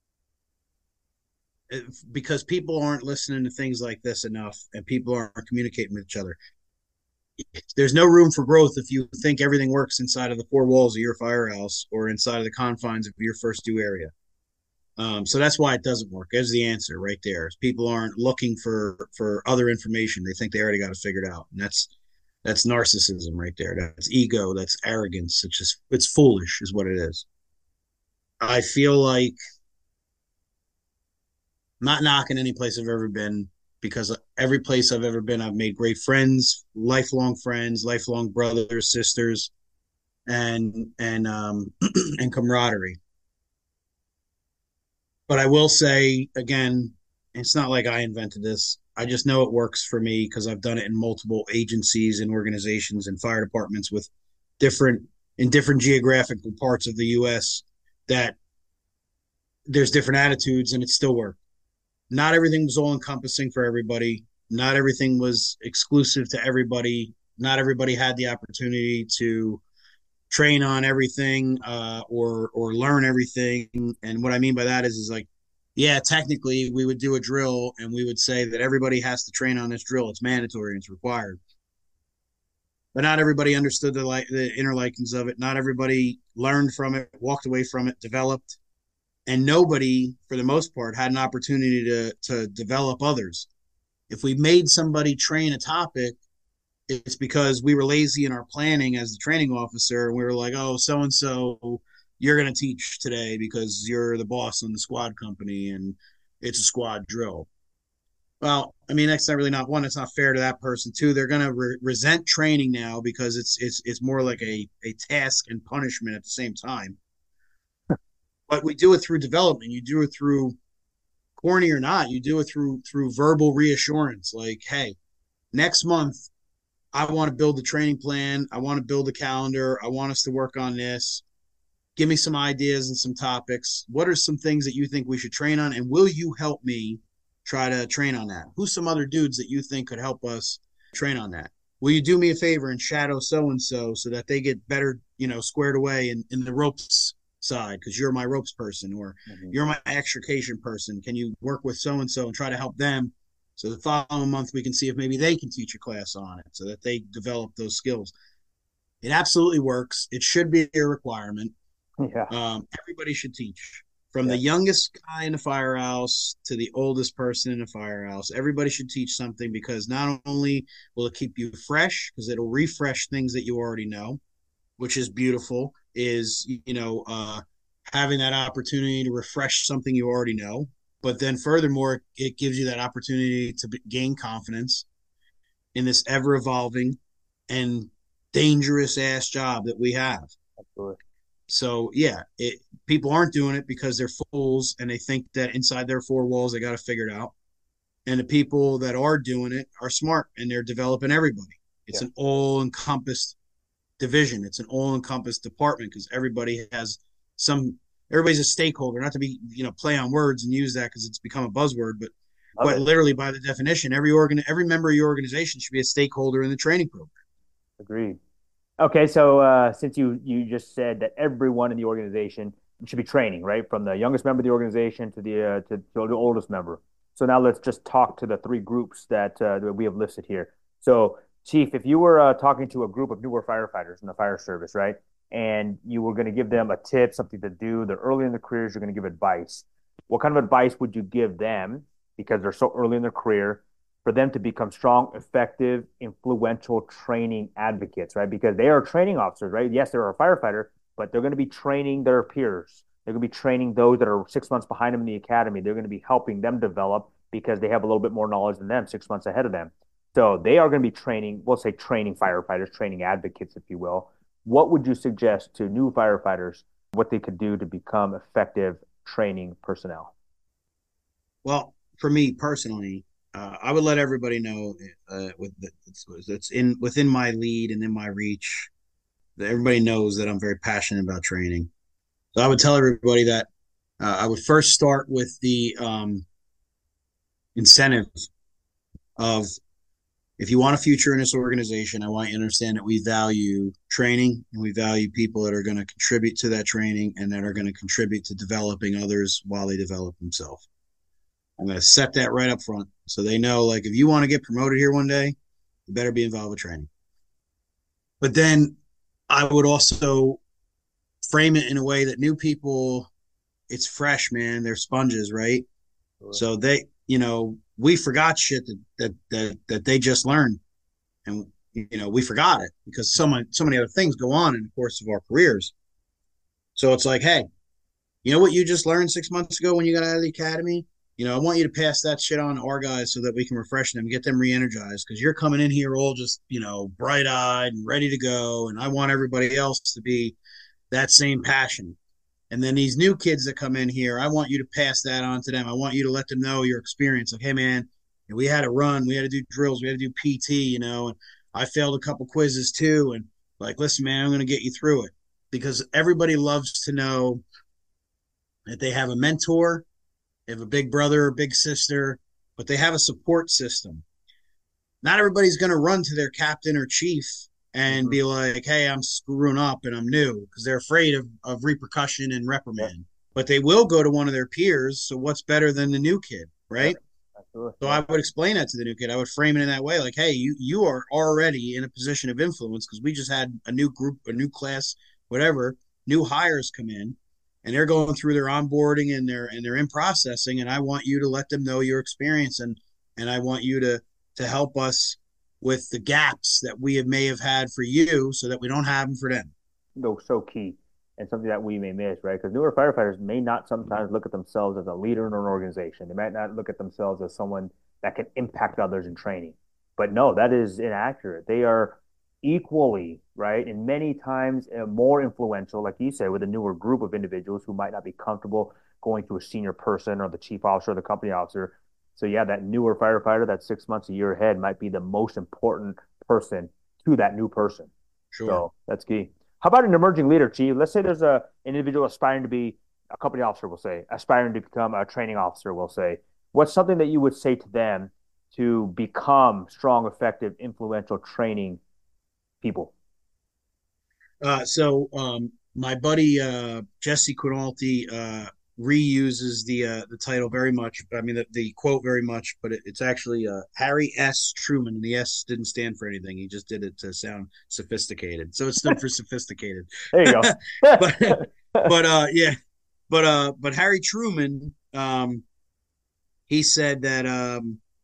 Because people aren't listening to things like this enough and people aren't communicating with each other. There's no room for growth if you think everything works inside of the four walls of your firehouse or inside of the confines of your first due area. So that's why it doesn't work. There's the answer right there. People aren't looking for other information. They think they already got it figured out. And that's narcissism right there. That's ego. That's arrogance. It's foolish is what it is. I feel like not knocking any place I've ever been, because every place I've ever been, I've made great friends, lifelong brothers, sisters, and camaraderie. But I will say, again, it's not like I invented this. I just know it works for me because I've done it in multiple agencies and organizations and fire departments with different geographical parts of the U.S. that there's different attitudes and it still worked. Not everything was all encompassing for everybody. Not everything was exclusive to everybody. not everybody had the opportunity to train on everything or learn everything. And what I mean by that is like, yeah, technically we would do a drill and we would say that everybody has to train on this drill. It's mandatory and it's required. But not everybody understood the inner likings of it. Not everybody learned from it, walked away from it, developed, and nobody, for the most part, had an opportunity to develop others. If we made somebody train a topic, it's because we were lazy in our planning as the training officer, and we were like, "Oh, so and so, you're going to teach today because you're the boss in the squad company, and it's a squad drill." Well, I mean, that's not really not one. It's not fair to that person. Two, they're going to resent training now because it's more like a task and punishment at the same time. But we do it through development. You do it through corny or not. You do it through verbal reassurance. Like, hey, next month I want to build the training plan. I want to build a calendar. I want us to work on this. Give me some ideas and some topics. What are some things that you think we should train on? And will you help me try to train on that? Who's some other dudes that you think could help us train on that? Will you do me a favor and shadow so-and-so so that they get better, squared away in the ropes side because you're my ropes person or you're my extrication person. Can you work with so-and-so and try to help them? So the following month, we can see if maybe they can teach a class on it so that they develop those skills. It absolutely works. It should be a requirement. Yeah. Everybody should teach. From the youngest guy in the firehouse to the oldest person in the firehouse, everybody should teach something because not only will it keep you fresh, because it'll refresh things that you already know, which is beautiful, is, having that opportunity to refresh something you already know. But then furthermore, it gives you that opportunity to gain confidence in this ever evolving and dangerous ass job that we have. Absolutely. So yeah, people aren't doing it because they're fools and they think that inside their four walls they got to figure it out. And the people that are doing it are smart and they're developing everybody. It's an all-encompassed division. It's an all-encompassed department because everybody's a stakeholder. Not to be play on words and use that because it's become a buzzword, but literally by the definition, every member of your organization should be a stakeholder in the training program. Agreed. Okay, so since you just said that everyone in the organization should be training, right, from the youngest member of the organization to the oldest member. So now let's just talk to the three groups that we have listed here. So, Chief, if you were talking to a group of newer firefighters in the fire service, right, and you were going to give them a tip, something to do, they're early in their careers, you're going to give advice. What kind of advice would you give them because they're so early in their career? For them to become strong, effective, influential training advocates, right? Because they are training officers, right? Yes, they're a firefighter, but they're going to be training their peers. They're going to be training those that are 6 months behind them in the academy. They're going to be helping them develop because they have a little bit more knowledge than them 6 months ahead of them. So they are going to be training, we'll say training firefighters, training advocates, if you will. What would you suggest to new firefighters what they could do to become effective training personnel? Well, for me personally, I would let everybody know it's within my lead and in my reach that everybody knows that I'm very passionate about training. So I would tell everybody that I would first start with the incentive of if you want a future in this organization, I want you to understand that we value training and we value people that are going to contribute to that training and that are going to contribute to developing others while they develop themselves. I'm going to set that right up front so they know, like, if you want to get promoted here one day, you better be involved with training. But then I would also frame it in a way that new people, it's fresh, man. They're sponges, right? Sure. So they, we forgot shit that they just learned. And, we forgot it because so many other things go on in the course of our careers. So it's like, hey, you know what you just learned 6 months ago when you got out of the academy? I want you to pass that shit on to our guys so that we can refresh them, get them re-energized because you're coming in here all just, bright-eyed and ready to go. And I want everybody else to be that same passion. And then these new kids that come in here, I want you to pass that on to them. I want you to let them know your experience. Like, hey, man, we had to run. We had to do drills. We had to do PT, and I failed a couple quizzes too. And like, listen, man, I'm going to get you through it because everybody loves to know that they have a mentor. They have a big brother or big sister, but they have a support system. not everybody's going to run to their captain or chief and be like, hey, I'm screwing up and I'm new, because they're afraid of repercussion and reprimand. Yep. But they will go to one of their peers. So what's better than the new kid, right? Yep. So I would explain that to the new kid. I would frame it in that way, like, hey, you are already in a position of influence, because we just had a new group, a new class, whatever, new hires come in, and they're going through their onboarding and they're in processing, and I want you to let them know your experience, and I want you to help us with the gaps that we may have had for you, so that we don't have them for them. No, so key, and something that we may miss, right? Because newer firefighters may not sometimes look at themselves as a leader in an organization. They might not look at themselves as someone that can impact others in training. But no, that is inaccurate. They are equally, right, and many times more influential, like you say, with a newer group of individuals who might not be comfortable going to a senior person or the chief officer or the company officer. So yeah, that newer firefighter, that 6 months, a year ahead, might be the most important person to that new person. Sure. So that's key. How about an emerging leader, Chief? Let's say there's an individual aspiring to be a company officer, we'll say, aspiring to become a training officer, we'll say. What's something that you would say to them to become strong, effective, influential training people? So my buddy Jesse Quinalty reuses the title very much. I mean, the quote very much, but it's actually Harry S. Truman, and the S didn't stand for anything. He just did it to sound sophisticated. So it stood for sophisticated. There you go. But Harry Truman, he said that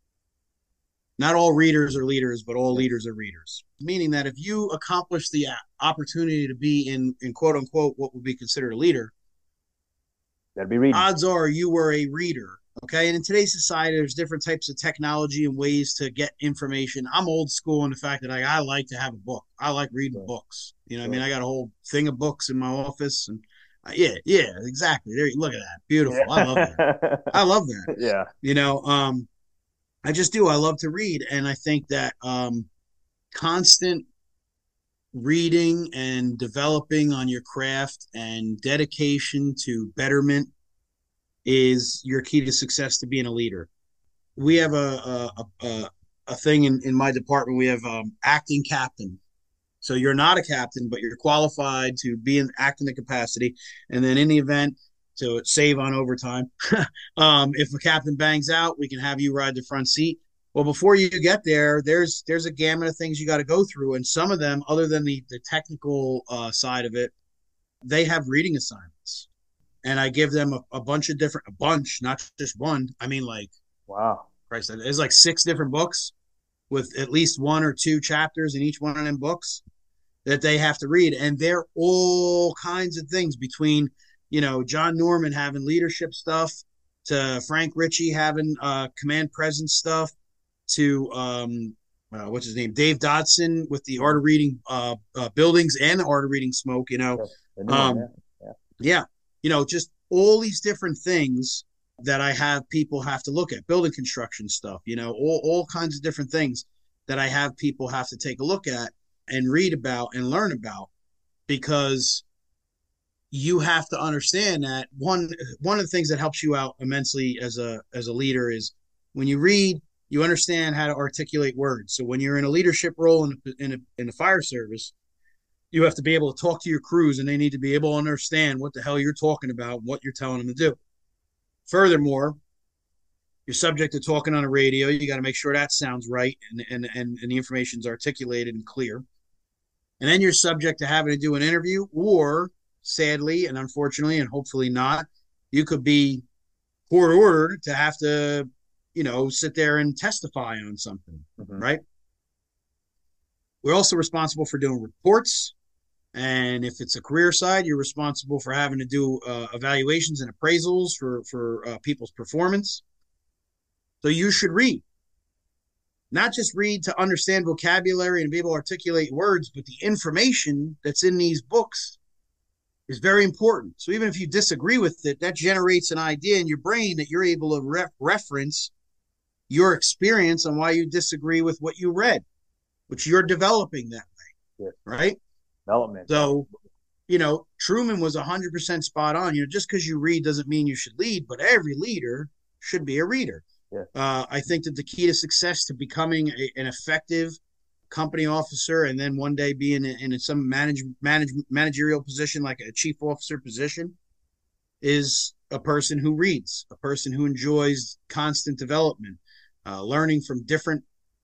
not all readers are leaders, but all leaders are readers. Meaning that if you accomplish the opportunity to be in quote unquote what would be considered a leader, that'd be reading. Odds are you were a reader. Okay. And in today's society, there's different types of technology and ways to get information. I'm old school in the fact that I like to have a book. I like reading books. You know what I mean? I got a whole thing of books in my office, and yeah, exactly. There, look at that. Beautiful. Yeah. I love that. I love that. Yeah. You know, I just do. I love to read. And I think that constant reading and developing on your craft and dedication to betterment is your key to success to being a leader. We have a thing in my department. We have acting captain. So you're not a captain, but you're qualified to be in acting the capacity. And then in the event to save on overtime, if a captain bangs out, we can have you ride the front seat. Well, before you get there, there's a gamut of things you got to go through. And some of them, other than the technical side of it, they have reading assignments. And I give them a bunch, not just one. I mean, like, wow, Christ, there's like 6 different books with at least 1 or 2 chapters in each one of them books that they have to read. And they're all kinds of things, between, you know, John Norman having leadership stuff, to Frank Ritchie having command presence stuff, to what's his name, Dave Dodson with the art of reading buildings and the art of reading smoke. You know, yeah, you know, just all these different things that I have people have to look at. Building construction stuff, you know, all kinds of different things that I have people have to take a look at and read about and learn about, because you have to understand that one of the things that helps you out immensely as a leader is when you read, you understand how to articulate words. So when you're in a leadership role in the fire service, you have to be able to talk to your crews, and they need to be able to understand what the hell you're talking about, what you're telling them to do. Furthermore, you're subject to talking on a radio. You got to make sure that sounds right and the information's articulated and clear. And then you're subject to having to do an interview, or sadly and unfortunately, and hopefully not, you could be court ordered to have to, you know, sit there and testify on something, right? We're also responsible for doing reports. And if it's a career side, you're responsible for having to do evaluations and appraisals for people's performance. So you should read. Not just read to understand vocabulary and be able to articulate words, but the information that's in these books is very important. So even if you disagree with it, that generates an idea in your brain that you're able to reference your experience on why you disagree with what you read, which you're developing that way, right? Development. So, you know, Truman was 100% spot on. You know, just because you read doesn't mean you should lead, but every leader should be a reader. Yeah. I think that the key to success to becoming an effective company officer and then one day being in some managerial position like a chief officer position is a person who reads, a person who enjoys constant development, learning from different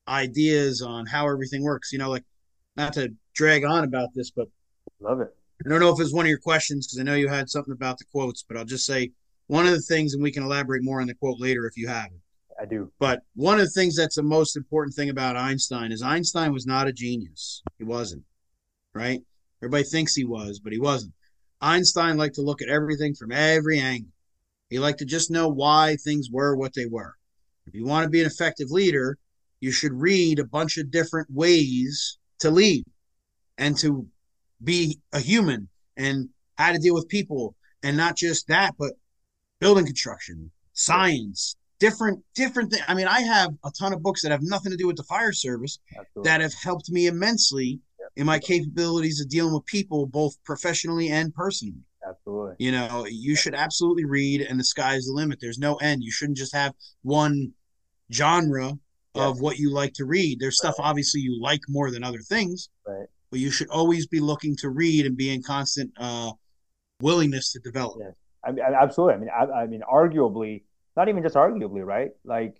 ideas on how everything works. Like, not to drag on about this, but Love it. I don't know if it's one of your questions because I know you had something about the quotes, but I'll just say one of the things, and we can elaborate more on the quote later if you have it. I do. But one of the things that's the most important thing about Einstein is Einstein was not a genius. He wasn't, right? Everybody thinks he was, but he wasn't. Einstein liked to look at everything from every angle. He liked to just know why things were what they were. If you want to be an effective leader, you should read a bunch of different ways to lead and to be a human and how to deal with people. And not just that, but building construction, science, different things. I mean, I have a ton of books that have nothing to do with the fire service that have helped me immensely in my capabilities of dealing with people, both professionally and personally. Absolutely. You should absolutely read, and the sky's the limit. There's no end. You shouldn't just have one genre of what you like to read. There's stuff obviously you like more than other things, right? But you should always be looking to read and be in constant willingness to develop. Yes. Absolutely. I mean, arguably, not even just arguably, right? Like,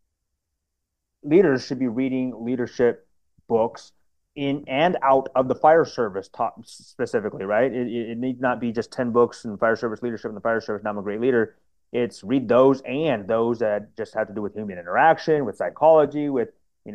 leaders should be reading leadership books in and out of the fire service, specifically, right? It need not be just 10 books in fire service leadership and the fire service. Now I'm a great leader. It's read those and those that just have to do with human interaction, with psychology, with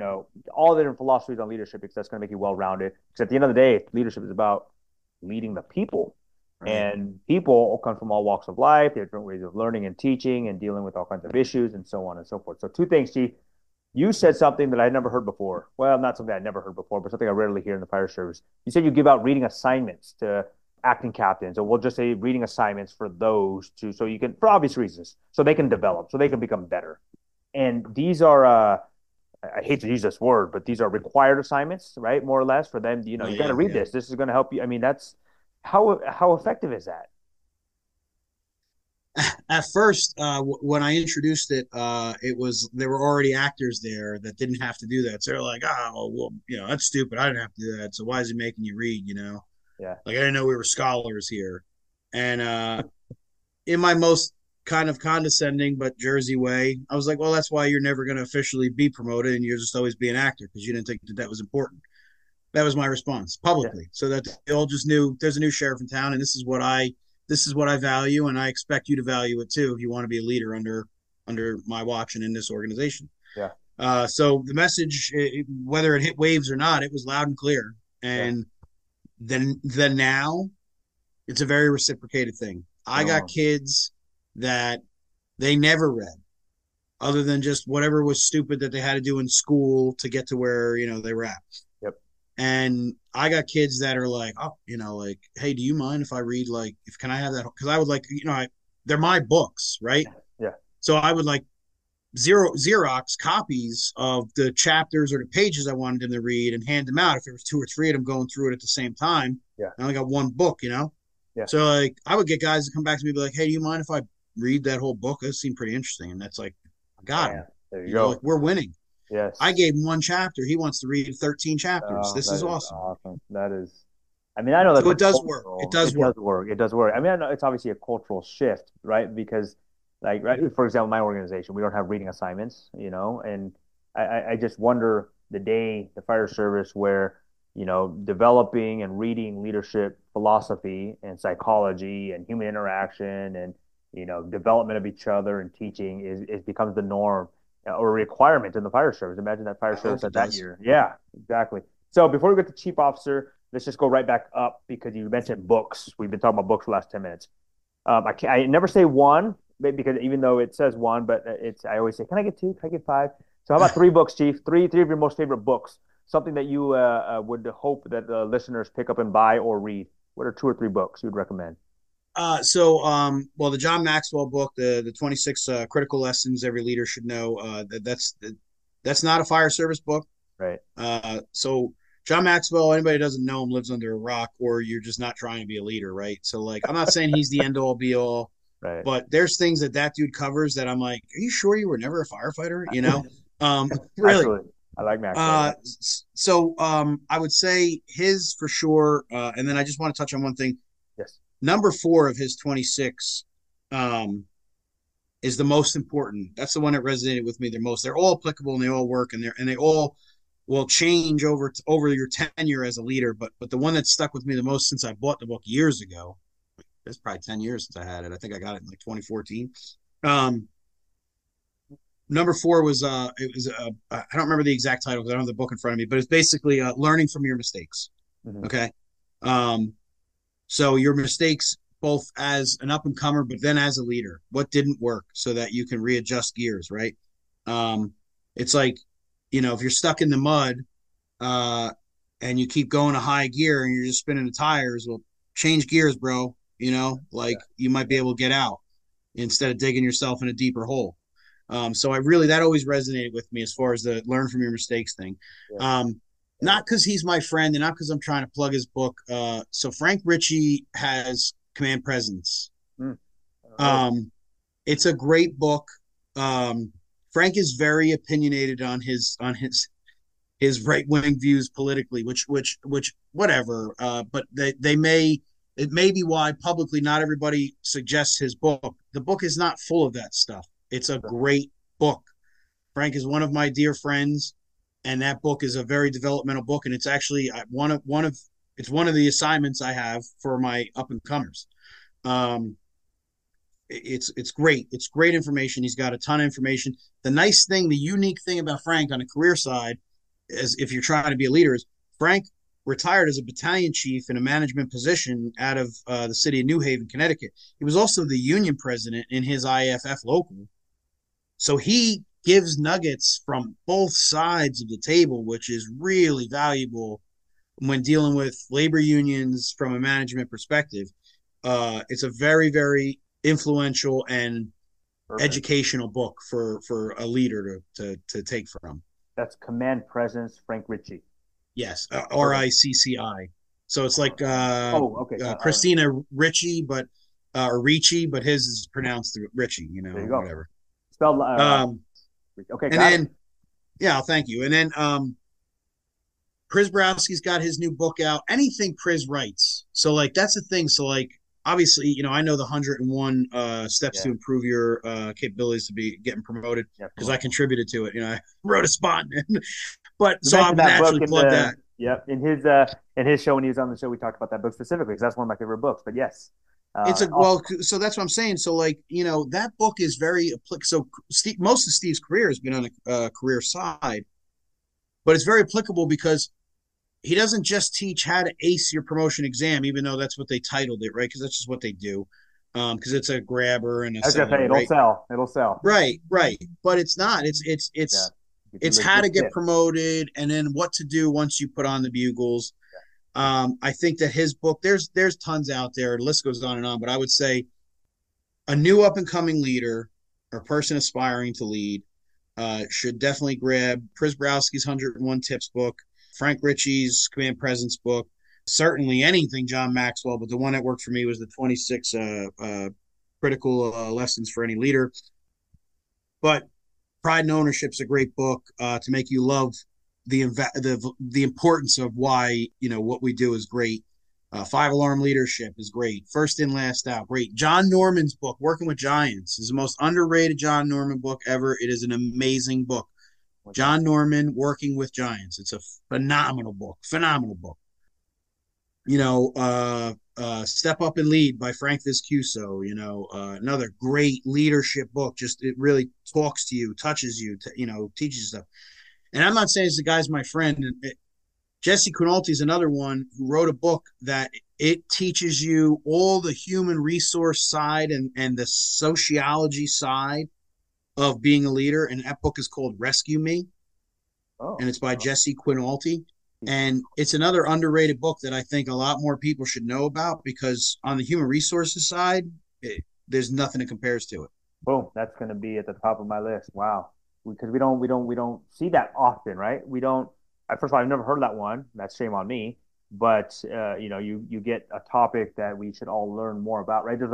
all the different philosophies on leadership, because that's going to make you well-rounded. Because at the end of the day, leadership is about leading the people. Right. And people come from all walks of life. They have different ways of learning and teaching and dealing with all kinds of issues and so on and so forth. So two things, Chief. You said something that I'd never heard before. Well, not something I'd never heard before, but something I rarely hear in the fire service. You said you give out reading assignments to acting captains, or we'll just say reading assignments for those two, so you can, for obvious reasons, so they can develop, so they can become better. And these are, I hate to use this word, but these are required assignments, right? More or less for them. You got to read this. This is going to help you. I mean, that's how effective is that? At first, when I introduced it, there were already actors there that didn't have to do that. So they're like, oh, well, that's stupid. I didn't have to do that. So why is he making you read? Yeah. Like, I didn't know we were scholars here. And in my most kind of condescending but Jersey way, I was like, well, that's why you're never going to officially be promoted, and you'll just always be an actor because you didn't think that was important. That was my response publicly, so that they all just knew there's a new sheriff in town, and this is what I value, and I expect you to value it too if you want to be a leader under my watch and in this organization. Yeah. So the message, whether it hit waves or not, it was loud and clear. And then now, it's a very reciprocated thing. I got kids that they never read, other than just whatever was stupid that they had to do in school to get to where they were at. And I got kids that are like, oh, like, hey, do you mind if I read, like, can I have that? Because I would like, they're my books, right? Yeah. So I would like Xerox copies of the chapters or the pages I wanted them to read and hand them out. If there was 2 or 3 of them going through it at the same time, I only got one book, Yeah. So like, I would get guys to come back to me and be like, hey, do you mind if I read that whole book? It seemed pretty interesting. And that's like, I got him. There you go. Like, we're winning. Yes. I gave him 1 chapter. He wants to read 13 chapters. This is awesome. That is, I mean, I know that it does work. It does work. It does work. I mean, I know it's obviously a cultural shift, right? Because, like, right, for example, my organization, we don't have reading assignments, and I just wonder the day the fire service where, developing and reading leadership philosophy and psychology and human interaction and, development of each other and teaching is becomes the norm or a requirement in the fire service. Imagine that fire service at that year. Yeah, exactly. So before we get to chief officer, let's just go right back up because you mentioned books. We've been talking about books for the last 10 minutes. I never say one because even though it says one, but I always say, can I get 2? Can I get 5? So how about 3 books, Chief? Three of your most favorite books. Something that you would hope that listeners pick up and buy or read. What are 2 or 3 books you'd recommend? Well, the John Maxwell book, the 26 critical lessons every leader should know. That's not a fire service book, right? So John Maxwell, anybody who doesn't know him lives under a rock, or you're just not trying to be a leader, right? So like, I'm not saying he's the end all be all. Right. But there's things that dude covers that I'm like, are you sure you were never a firefighter? You know, really. Absolutely. I like Maxwell. So I would say his for sure. And then I just want to touch on one thing. Yes. Number 4 of his 26 is the most important. That's the one that resonated with me the most. They're all applicable and they all work, and they all will change over your tenure as a leader. But the one that stuck with me the most since I bought the book years ago, it's probably 10 years since I had it. I think I got it in like 2014. Number 4 was I don't remember the exact title because I don't have the book in front of me, but it's basically learning from your mistakes. Mm-hmm. Okay. So your mistakes both as an up and comer, but then as a leader, what didn't work so that you can readjust gears, right? It's like, if you're stuck in the mud and you keep going to high gear and you're just spinning the tires, well, change gears, bro. You might be able to get out instead of digging yourself in a deeper hole. So that always resonated with me as far as the learn from your mistakes thing. Not because he's my friend and not because I'm trying to plug his book. So Frank Ritchie has Command Presence. It's a great book. Frank is very opinionated on his right-wing views politically, which whatever. But it may be why publicly not everybody suggests his book. The book is not full of that stuff. It's a great book. Frank is one of my dear friends, and that book is a very developmental book, and it's actually one of the assignments I have for my up and comers. It's great. It's great information. He's got a ton of information. The unique thing about Frank on a career side, is if you're trying to be a leader, is Frank retired as a battalion chief in a management position out of the city of New Haven, Connecticut. He was also the union president in his IAFF local. So he gives nuggets from both sides of the table, which is really valuable when dealing with labor unions from a management perspective. It's a very, very influential and educational book for a leader to take from. That's Command Presence, Frank Ritchie. Yes, RICCI. So it's like Christina Ritchie, or Ricci, but his is pronounced Ritchie. There you go. Whatever. Spelled. Okay. And then, yeah, thank you. And then Pris Browski's got his new book out. Anything Pris writes. So that's the thing. So obviously, I know the 101 steps to improve your capabilities to be getting promoted because I contributed to it. I wrote a spot, but so I'll naturally plug that. Yep. In his show when he was on the show, we talked about that book specifically because that's one of my favorite books. But yes, so that's what I'm saying. So that book is very applicable. So most of Steve's career has been on the career side, but it's very applicable because he doesn't just teach how to ace your promotion exam, even though that's what they titled it, right? Because that's just what they do. Because it's a grabber and a seller, it'll sell. It'll sell. Right. But it's not. It's how to get promoted and then what to do once you put on the bugles. I think that his book, there's tons out there. The list goes on and on, but I would say a new up and coming leader or person aspiring to lead should definitely grab Pris Browski's 101 Tips book, Frank Ritchie's Command Presence book, certainly anything John Maxwell, but the one that worked for me was the 26 critical lessons for any leader. But Pride and Ownership is a great book to make you love the importance of why what we do is great. 5-Alarm Leadership is great. First in, Last Out, great. John Norman's book, Working with Giants, is the most underrated John Norman book ever. It is an amazing book. John Norman, Working with Giants. It's a phenomenal book. Step Up and Lead by Frank Viscuso. Another great leadership book. Just it really talks to you, touches you, teaches you stuff. And I'm not saying the guy's my friend. Jesse Quinalty is another one who wrote a book that it teaches you all the human resource side and the sociology side of being a leader. And that book is called Rescue Me. And it's by Jesse Quinalty. And it's another underrated book that I think a lot more people should know about because on the human resources side, there's nothing that compares to it. Boom. That's going to be at the top of my list. Wow. Because we don't see that often, right? We don't. First of all, I've never heard that one. That's shame on me. But you get a topic that we should all learn more about, right?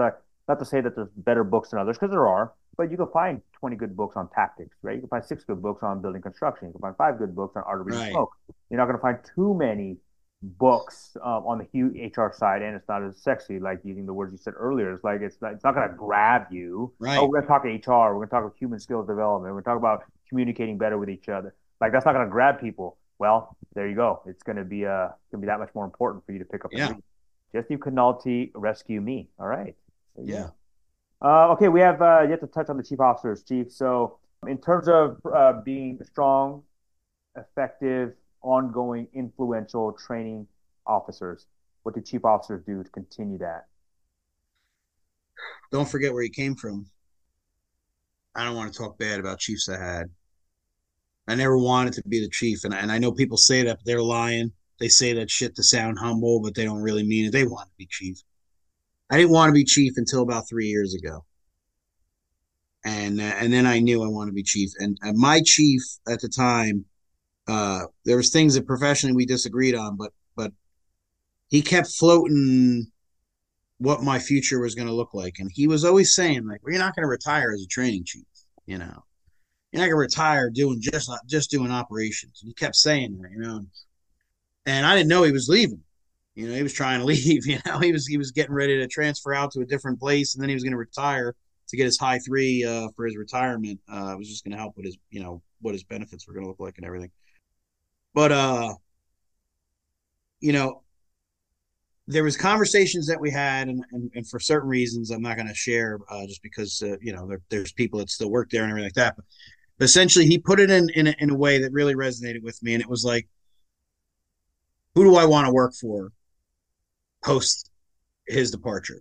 Not to say that there's better books than others, because there are, but you can find 20 good books on tactics, right? You can find 6 good books on building construction. You can find 5 good books on art of reading Right. smoke. You're not going to find too many books on the HR side, and it's not as sexy, like using the words you said earlier. It's like it's not going to grab you. Right. Oh, we're going to talk HR. We're going to talk about human skills development. We're going to talk about communicating better with each other. Like that's not going to grab people. Well, there you go. It's going to be that much more important for you to pick up. Yeah. And read. Just McNulty, rescue me. All right. Yeah. Okay, we have you have to touch on the chief officers, chief. So, in terms of being strong, effective, ongoing, influential training officers, what do chief officers do to continue that? Don't forget where you came from. I don't want to talk bad about chiefs I had. I never wanted to be the chief, and I know people say that, but they're lying. They say that shit to sound humble, but they don't really mean it. They want to be chief. I didn't want to be chief until about 3 years ago. And then I knew I wanted to be chief. And my chief at the time, there was things that professionally we disagreed on, but he kept floating what my future was going to look like. And he was always saying, like, well, you're not going to retire as a training chief, you know. You're not going to retire doing just doing operations. And he kept saying that, you know. And I didn't know he was leaving. You know, he was trying to leave. You know, he was getting ready to transfer out to a different place, and then he was going to retire to get his high 3 for his retirement. It was just going to help with his, you know, what his benefits were going to look like and everything. But you know, there was conversations that we had, and for certain reasons I'm not going to share, just because you know there's people that still work there and everything like that. But essentially, he put it in a way that really resonated with me, and it was like, who do I want to work for post his departure?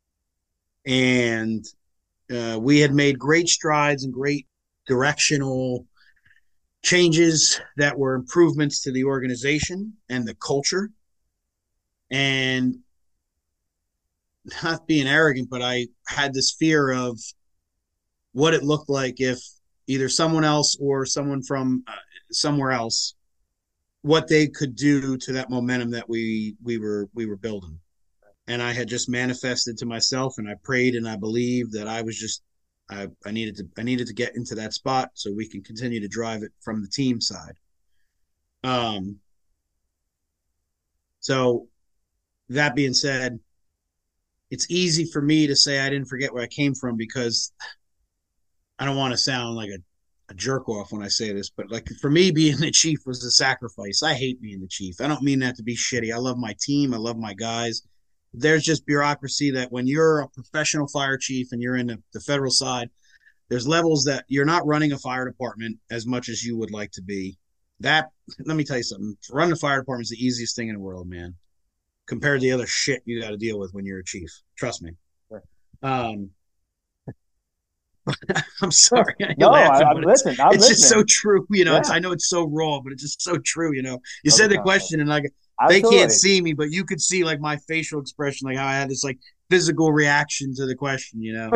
And we had made great strides and great directional changes that were improvements to the organization and the culture. And not being arrogant, but I had this fear of what it looked like if either someone else or someone from somewhere else, what they could do to that momentum that we were building. And I had just manifested to myself, and I prayed and I believed that I was just I needed to get into that spot so we can continue to drive it from the team side. So that being said, it's easy for me to say I didn't forget where I came from, because I don't want to sound like a jerk off when I say this, but like for me, being the chief was a sacrifice. I hate being the chief. I don't mean that to be shitty. I love my team. I love my guys. There's just bureaucracy that when you're a professional fire chief and you're in the federal side, there's levels that you're not running a fire department as much as you would like to be. That, let me tell you something. Running a fire department is the easiest thing in the world, man, compared to the other shit you got to deal with when you're a chief. Trust me. Sure. I'm sorry. No, laughing, I'm listening. It's just so true. You know, Yeah. I know it's so raw, but it's just so true. You know, you No, said the no. question, and like Absolutely. they can't see me, but you could see like my facial expression, like how I had this like physical reaction to the question. You know,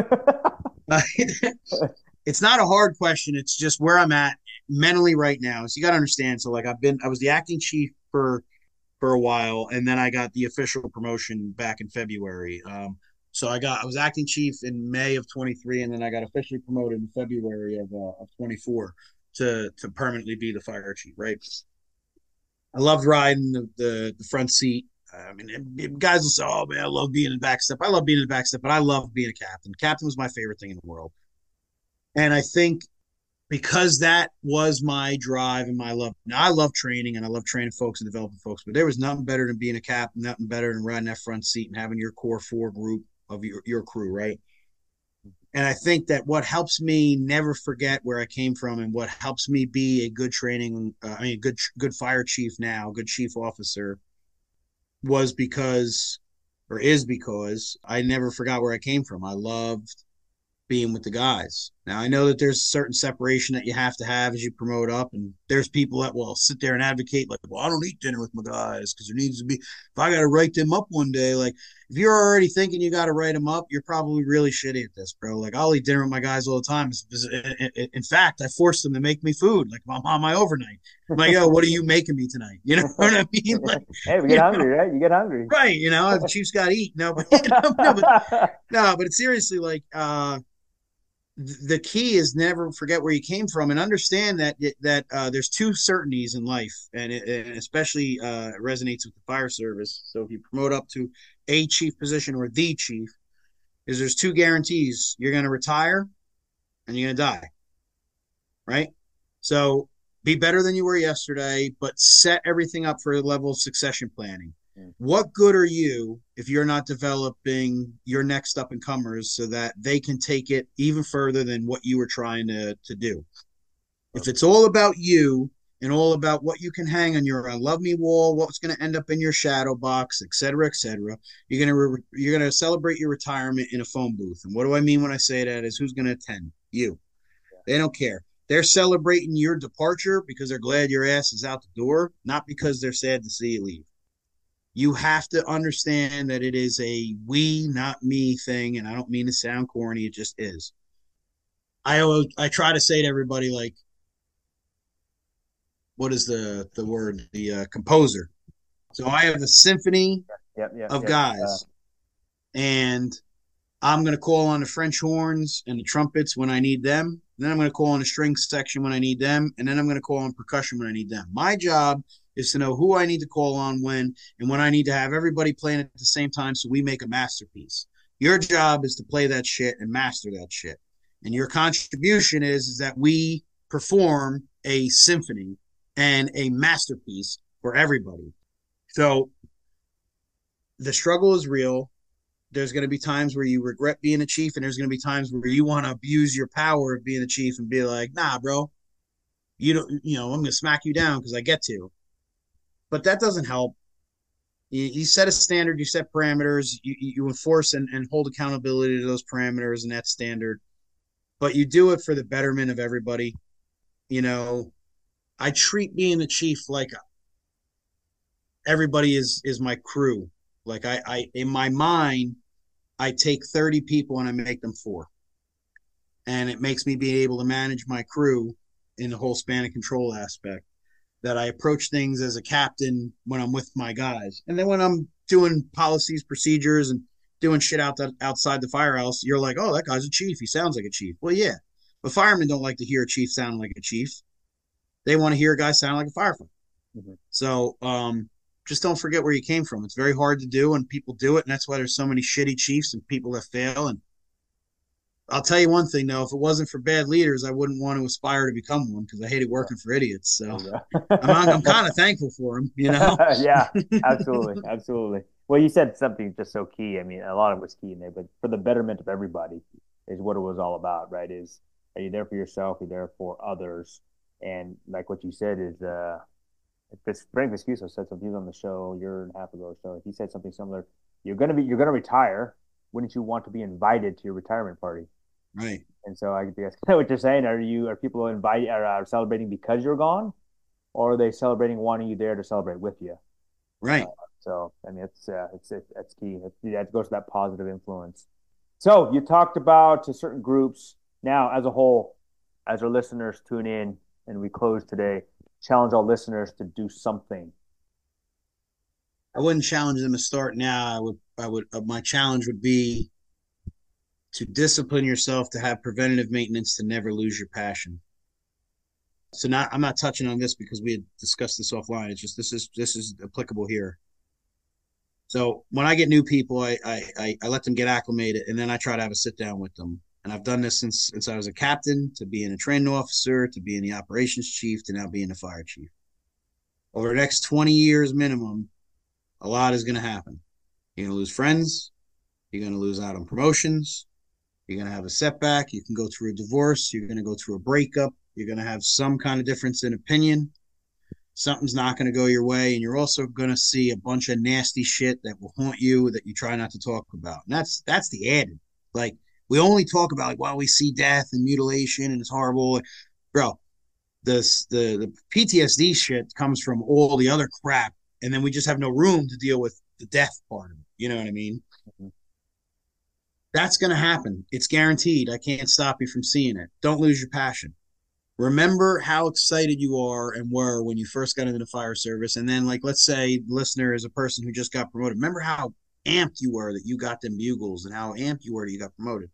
it's not a hard question. It's just where I'm at mentally right now. So you got to understand. So like I was the acting chief for a while, and then I got the official promotion back in February. So I was acting chief in May of 23, and then I got officially promoted in February of 24 to permanently be the fire chief. Right. I loved riding the front seat. I mean, guys will say, "Oh man, I love being in the back step." I love being in the back step, but I love being a captain. Captain was my favorite thing in the world, and I think because that was my drive and my love. Now, I love training, and I love training folks and developing folks, but there was nothing better than being a captain, nothing better than riding that front seat and having your core 4 group of your crew, right? And I think that what helps me never forget where I came from, and what helps me be a good good fire chief now, good chief officer, is because I never forgot where I came from. I loved being with the guys. Now, I know that there's a certain separation that you have to have as you promote up, and there's people that will sit there and advocate, like, well, I don't eat dinner with my guys because there needs to be, if I got to write them up one day, like, if you're already thinking you got to write them up, you're probably really shitty at this, bro. Like, I'll eat dinner with my guys all the time. In fact, I force them to make me food, like, I'm on my overnight. I'm like, yo, what are you making me tonight? You know what I mean? Like, hey, we get hungry, right? You get hungry. Right. You know, the Chiefs got to eat. No, but, it's seriously like, the key is never forget where you came from and understand that there's two certainties in life, and it especially resonates with the fire service. So if you promote up to a chief position or the chief, is there's two guarantees: you're going to retire and you're going to die. Right. So be better than you were yesterday, but set everything up for a level of succession planning. What good are you if you're not developing your next up and comers so that they can take it even further than what you were trying to do? If it's all about you and all about what you can hang on your love me wall, what's going to end up in your shadow box, et cetera, you're going to celebrate your retirement in a phone booth. And what do I mean when I say that is who's going to attend? You. They don't care. They're celebrating your departure because they're glad your ass is out the door, not because they're sad to see you leave. You have to understand that it is a we, not me thing, and I don't mean to sound corny. It just is. I try to say to everybody, like, what is the word? The composer. So I have a symphony of guys, and I'm going to call on the French horns and the trumpets when I need them. Then I'm going to call on the string section when I need them, and then I'm going to call on percussion when I need them. My job is to know who I need to call on when, and when I need to have everybody playing at the same time so we make a masterpiece. Your job is to play that shit and master that shit. And your contribution is that we perform a symphony and a masterpiece for everybody. So the struggle is real. There's going to be times where you regret being a chief, and there's going to be times where you want to abuse your power of being a chief and be like, nah, bro, I'm going to smack you down because I get to. But that doesn't help. You set a standard, you set parameters, you enforce and hold accountability to those parameters and that standard. But you do it for the betterment of everybody. I treat being the chief like everybody is my crew. Like I in my mind, I take 30 people and I make them 4. And it makes me be able to manage my crew in the whole span of control aspect. That I approach things as a captain when I'm with my guys. And then when I'm doing policies, procedures, and doing shit outside the firehouse, you're like, oh, that guy's a chief. He sounds like a chief. Well, yeah. But firemen don't like to hear a chief sound like a chief. They want to hear a guy sound like a firefighter. Mm-hmm. So just don't forget where you came from. It's very hard to do, and people do it, and that's why there's so many shitty chiefs and people that fail. And I'll tell you one thing, though. If it wasn't for bad leaders, I wouldn't want to aspire to become one because I hated working for idiots. So I'm kind of thankful for them, Yeah, absolutely. Absolutely. Well, you said something just so key. I mean, a lot of it was key in there, but for the betterment of everybody is what it was all about, right? Are you there for yourself? Are you there for others? And like what you said is, Frank Viscuso said something on the show a year and a half ago or so. He said something similar. You're going to retire. Wouldn't you want to be invited to your retirement party? Right. And so I guess what you're saying, are people invited are celebrating because you're gone, or are they celebrating wanting you there to celebrate with you? Right. So I mean, it's key. It goes to that positive influence. So you talked about to certain groups. Now, as a whole, as our listeners tune in and we close today, challenge all listeners to do something. I wouldn't challenge them to start now. My challenge would be to discipline yourself to have preventative maintenance to never lose your passion. So I'm not touching on this because we had discussed this offline. It's just this is applicable here. So when I get new people, I let them get acclimated, and then I try to have a sit down with them. And I've done this since I was a captain, to being a training officer, to being the operations chief, to now being the fire chief. Over the next 20 years minimum, a lot is going to happen. You're going to lose friends. You're going to lose out on promotions. You're going to have a setback. You can go through a divorce. You're going to go through a breakup. You're going to have some kind of difference in opinion. Something's not going to go your way. And you're also going to see a bunch of nasty shit that will haunt you that you try not to talk about. And that's the added. Like, We only talk about like, well, we see death and mutilation and it's horrible. Bro, the PTSD shit comes from all the other crap, and then we just have no room to deal with the death part of it. You know what I mean? Mm-hmm. That's going to happen. It's guaranteed. I can't stop you from seeing it. Don't lose your passion. Remember how excited you are and were when you first got into the fire service. And then, like, let's say the listener is a person who just got promoted. Remember how amped you were that you got them bugles and how amped you were that you got promoted.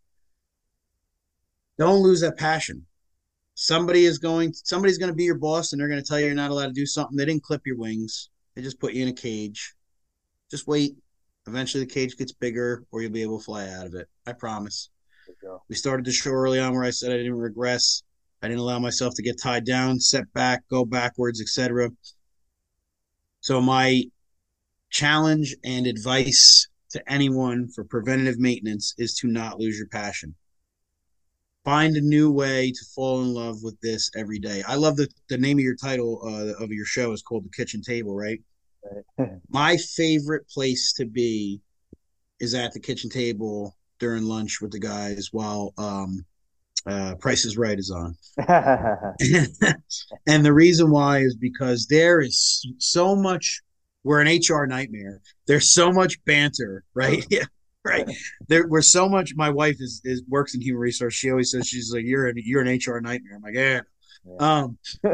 Don't lose that passion. Somebody's going to be your boss and they're going to tell you you're not allowed to do something. They didn't clip your wings. They just put you in a cage. Just wait. Eventually the cage gets bigger or you'll be able to fly out of it. I promise. We started the show early on where I said I didn't regress. I didn't allow myself to get tied down, set back, go backwards, etc. So my challenge and advice to anyone for preventative maintenance is to not lose your passion. Find a new way to fall in love with this every day. I love the name of your title of your show is called The Kitchen Table, right? My favorite place to be is at the kitchen table during lunch with the guys while Price is Right is on. And the reason why is because there is so much, we're an HR nightmare. There's so much banter, right? Yeah, right. We're so much, my wife is works in human resource. She always says, she's like, you're an HR nightmare. I'm like, yeah.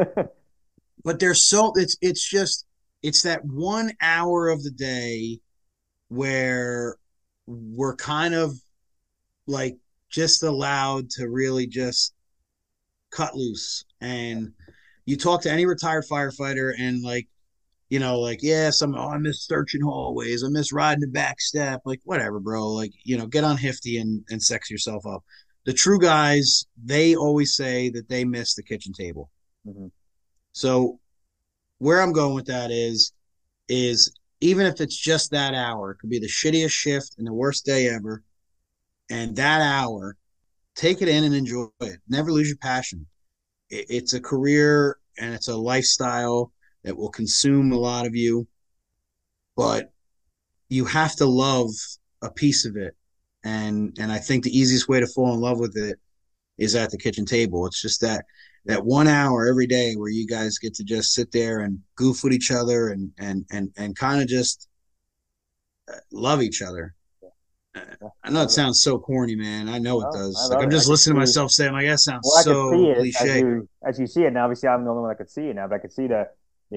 But there's so, it's that 1 hour of the day where we're kind of like just allowed to really just cut loose. And you talk to any retired firefighter and like, you know, like, yes, I miss searching hallways. I miss riding the back step. Like, whatever, bro. Like, you know, get on Hifty and sex yourself up. The true guys, they always say that they miss the kitchen table. Mm-hmm. So where I'm going with that is even if it's just that hour, it could be the shittiest shift and the worst day ever. And that hour, take it in and enjoy it. Never lose your passion. It's a career and it's a lifestyle that will consume a lot of you, but you have to love a piece of it. And I think the easiest way to fall in love with it is at the kitchen table. It's just that 1 hour every day where you guys get to just sit there and goof with each other and kind of just love each other. I know it sounds so corny, man. I know it does. Like, I'm just listening to myself say, like, that sounds so cliche. As you see it now, obviously I'm the only one that could see it now, but I could see the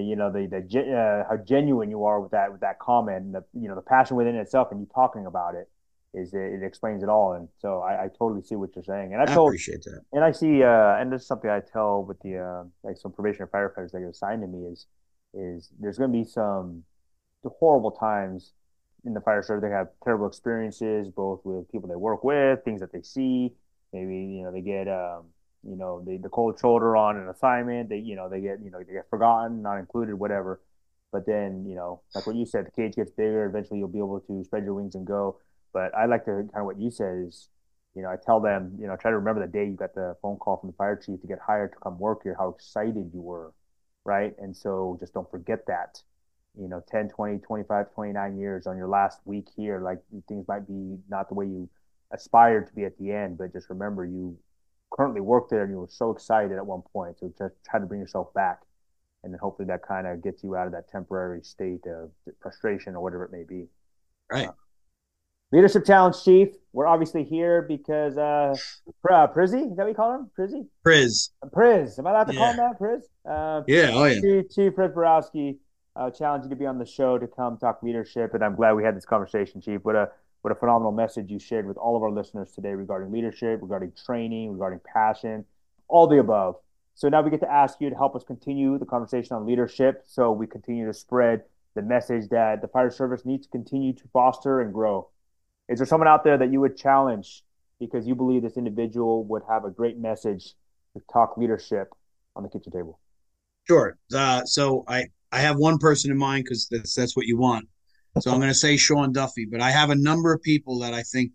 how genuine you are with that comment, and the passion within itself, and you talking about it it explains it all. And so I totally see what you're saying, and I appreciate that. And I see, and this is something I tell with the like some probationary firefighters that get assigned to me is there's going to be some horrible times in the fire service. They have terrible experiences, both with people they work with, things that they see. Maybe they get the cold shoulder on an assignment. They get forgotten, not included, whatever. But then like what you said, the cage gets bigger. Eventually, you'll be able to spread your wings and go. But I like to kind of what you said is, I tell them, try to remember the day you got the phone call from the fire chief to get hired to come work here, how excited you were, right? And so just don't forget that. 10, 20, 25, 29 years on your last week here, like things might be not the way you aspired to be at the end, but just remember you currently work there and you were so excited at one point. So just try to bring yourself back. And then hopefully that kind of gets you out of that temporary state of frustration or whatever it may be. Right. Leadership Challenge, Chief. We're obviously here because Prizzy, is that what you call him? Prizzy? Priz. Am I allowed to call him that? Priz? Yeah, oh yeah. Chief Priz Borowski. Challenge you to be on the show to come talk leadership, and I'm glad we had this conversation, Chief. What a phenomenal message you shared with all of our listeners today regarding leadership, regarding training, regarding passion, all the above. So now we get to ask you to help us continue the conversation on leadership, so we continue to spread the message that the fire service needs to continue to foster and grow. Is there someone out there that you would challenge because you believe this individual would have a great message to talk leadership on the kitchen table? Sure. So I have one person in mind because that's what you want. So I'm going to say Sean Duffy, but I have a number of people that I think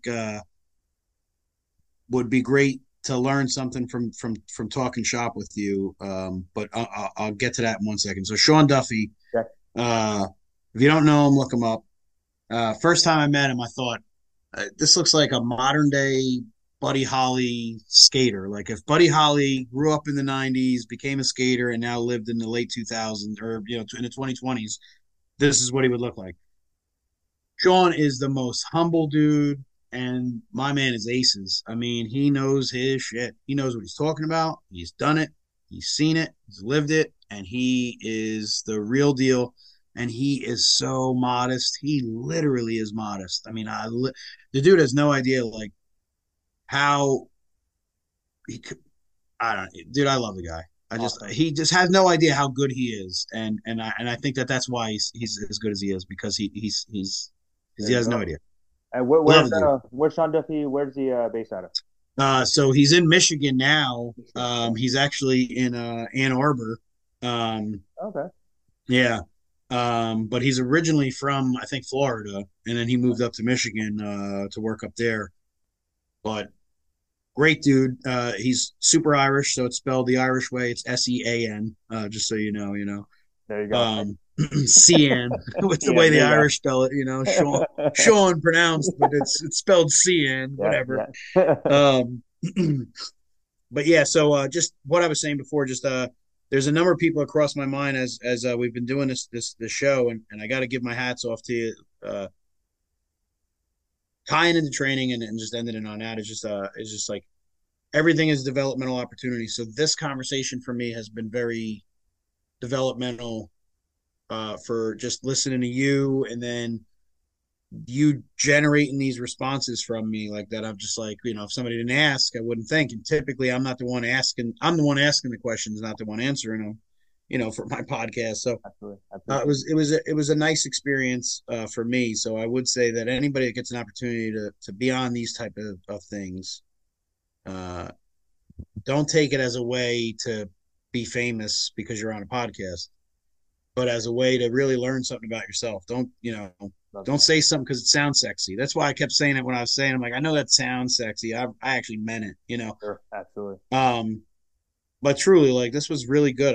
would be great to learn something from talking shop with you. But I'll get to that in 1 second. So Sean Duffy, okay. If you don't know him, look him up. First time I met him, I thought, this looks like a modern day Buddy Holly skater. Like if Buddy Holly grew up in the 90s, became a skater, and now lived in the late 2000s or in the 2020s, this is what he would look like. Sean is the most humble dude, and my man is aces. I mean, he knows his shit. He knows what he's talking about. He's done it. He's seen it. He's lived it, and he is the real deal. And he is so modest. He literally is modest. I mean, the dude has no idea like how he could. I don't, dude. I love the guy. He just has no idea how good he is, and I think that's why he's as good as he is because he has no idea. And where's Sean Duffy? Where's he based out of? So he's in Michigan now. He's actually in Ann Arbor. Okay. Yeah. But he's originally from, I think, Florida, and then he moved up to Michigan to work up there. But great dude. He's super Irish, so it's spelled the Irish way. It's Sean, just so you know. There you go. Cian, with the way the Irish spell it, Sean pronounced, but it's spelled Cian, whatever. Yeah. But yeah, so just what I was saying before, just there's a number of people across my mind as we've been doing this show, and I got to give my hats off to you. Tying into training and just ending it on that is just like everything is developmental opportunity. So this conversation for me has been very developmental for just listening to you, and then you generating these responses from me like that. I'm just like, if somebody didn't ask, I wouldn't think. And typically I'm not the one asking. I'm the one asking the questions, not the one answering them, for my podcast. So absolutely. It was a nice experience for me. So I would say that anybody that gets an opportunity to be on these type of things, don't take it as a way to be famous because you're on a podcast, but as a way to really learn something about yourself. Don't say something because it sounds sexy. That's why I kept saying it when I was saying, I'm like, I know that sounds sexy. I actually meant it, Sure, absolutely. But truly, like, this was really good.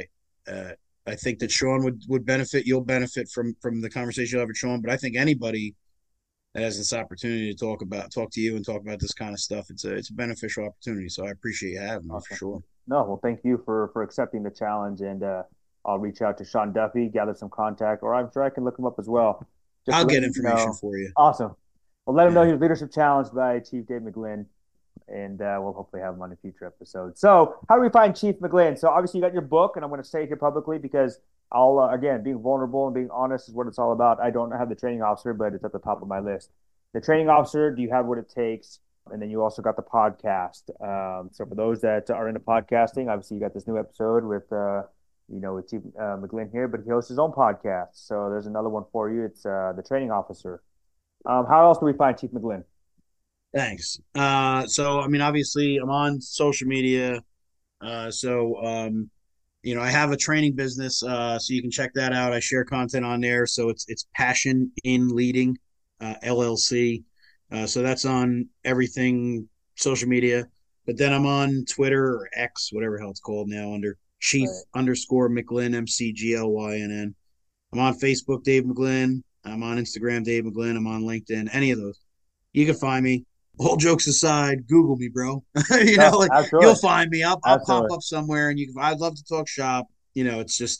I think that Sean would benefit. You'll benefit from the conversation you'll have with Sean. But I think anybody that has this opportunity to talk to you and talk about this kind of stuff, it's a beneficial opportunity. So I appreciate you having me for sure. No, well, thank you for accepting the challenge, and I'll reach out to Sean Duffy, gather some contact, or I'm sure I can look him up as well. I'll get information for you. Awesome. Well, let him know he was leadership challenged by Chief Dave McGlynn, and we'll hopefully have him on a future episode. So how do we find Chief McGlynn? So obviously you got your book, and I'm going to say it here publicly because I'll, again, being vulnerable and being honest is what it's all about. I don't have the training officer, but it's at the top of my list. The training officer, do you have what it takes? And then you also got the podcast. So for those that are into podcasting, obviously you got this new episode with with Chief McGlynn here, but he hosts his own podcast. So there's another one for you. It's the training officer. How else do we find Chief McGlynn? Thanks. So, I mean, obviously I'm on social media. I have a training business. So you can check that out. I share content on there. So it's Passion in Leading, LLC. So that's on everything social media, but then I'm on Twitter or X, whatever hell it's called now, under Chief _McGlynn, McGlynn. I'm on Facebook, Dave McGlynn. I'm on Instagram, Dave McGlynn. I'm on LinkedIn. Any of those, you can find me. All jokes aside, Google me, bro. You'll find me. I'll pop up somewhere, and I'd love to talk shop. It's just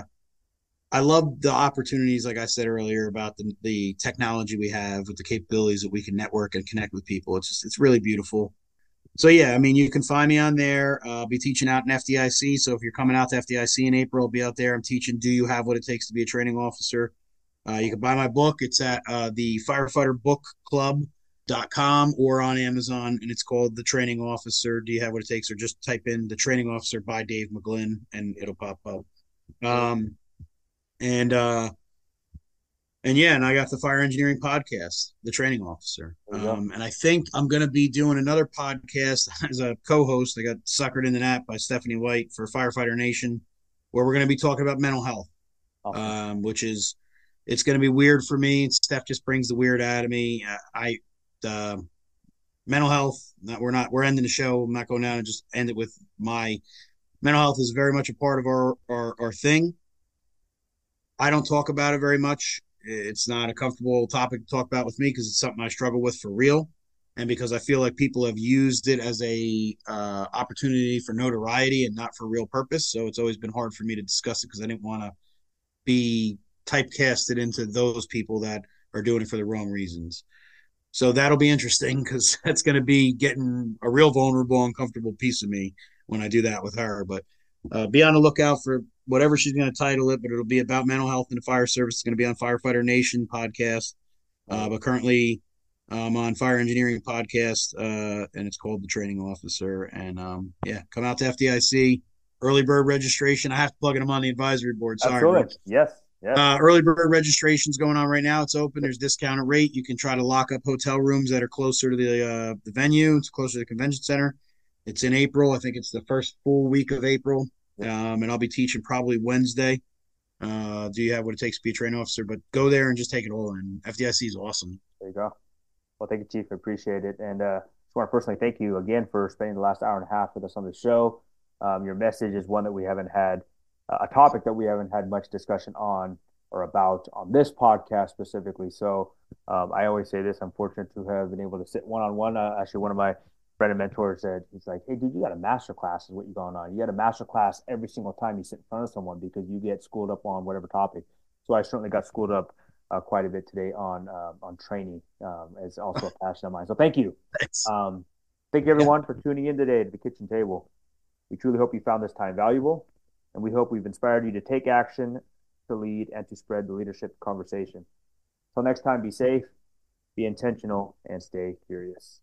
I love the opportunities, like I said earlier, about the technology we have with the capabilities that we can network and connect with people. It's really beautiful. So, yeah, I mean, you can find me on there. I'll be teaching out in FDIC. So if you're coming out to FDIC in April, I'll be out there. I'm teaching Do You Have What It Takes to Be a Training Officer? You can buy my book. It's at the firefighterbookclub.com or on Amazon, and it's called The Training Officer, Do You Have What It Takes? Or just type in The Training Officer by Dave McGlynn, and it'll pop up. And I got the Fire Engineering Podcast, The Training Officer. And I think I'm going to be doing another podcast as a co-host. I got suckered into that by Stephanie White for Firefighter Nation, where we're going to be talking about mental health, it's going to be weird for me. Steph just brings the weird out of me. Mental health, we're ending the show. I'm not going down and just end it with my mental health is very much a part of our thing. I don't talk about it very much. It's not a comfortable topic to talk about with me because it's something I struggle with for real. and because I feel like people have used it as a opportunity for notoriety and not for real purpose. So it's always been hard for me to discuss it because I didn't want to be typecasted into those people that are doing it for the wrong reasons. So that'll be interesting because that's going to be getting a real vulnerable, uncomfortable piece of me when I do that with her. But be on the lookout for whatever she's going to title it, but it'll be about mental health in the fire service. It's going to be on Firefighter Nation podcast. But currently, I'm on Fire Engineering podcast, and it's called The Training Officer. And yeah, come out to FDIC. Early bird registration. I have to plug them on the advisory board. Sorry, Absolutely. bro. Yes. Yes. Early bird registration's going on right now. It's open. There's discounted rate. You can try to lock up hotel rooms that are closer to the venue. It's closer to the convention center. It's in April. I think it's the first full week of April. And I'll be teaching probably Wednesday. Do you have what it takes to be a training officer? But go there and just take it all in. FDIC is awesome. There you go. Well, thank you, Chief. I appreciate it. And just want to personally thank you again for spending the last hour and a half with us on the show. Your message is one that we haven't had, a topic that we haven't had much discussion on or about on this podcast specifically. So I always say this, I'm fortunate to have been able to sit one-on-one. Actually, one of my friend and mentors said, he's like, hey, dude, you got a master class is what you're going on. You got a master class every single time you sit in front of someone because you get schooled up on whatever topic. So I certainly got schooled up quite a bit today on training. It's also a passion of mine. So thank you. Thank you, everyone, for tuning in today to the kitchen table. We truly hope you found this time valuable, and we hope we've inspired you to take action, to lead, and to spread the leadership conversation. Until next time, be safe, be intentional, and stay curious.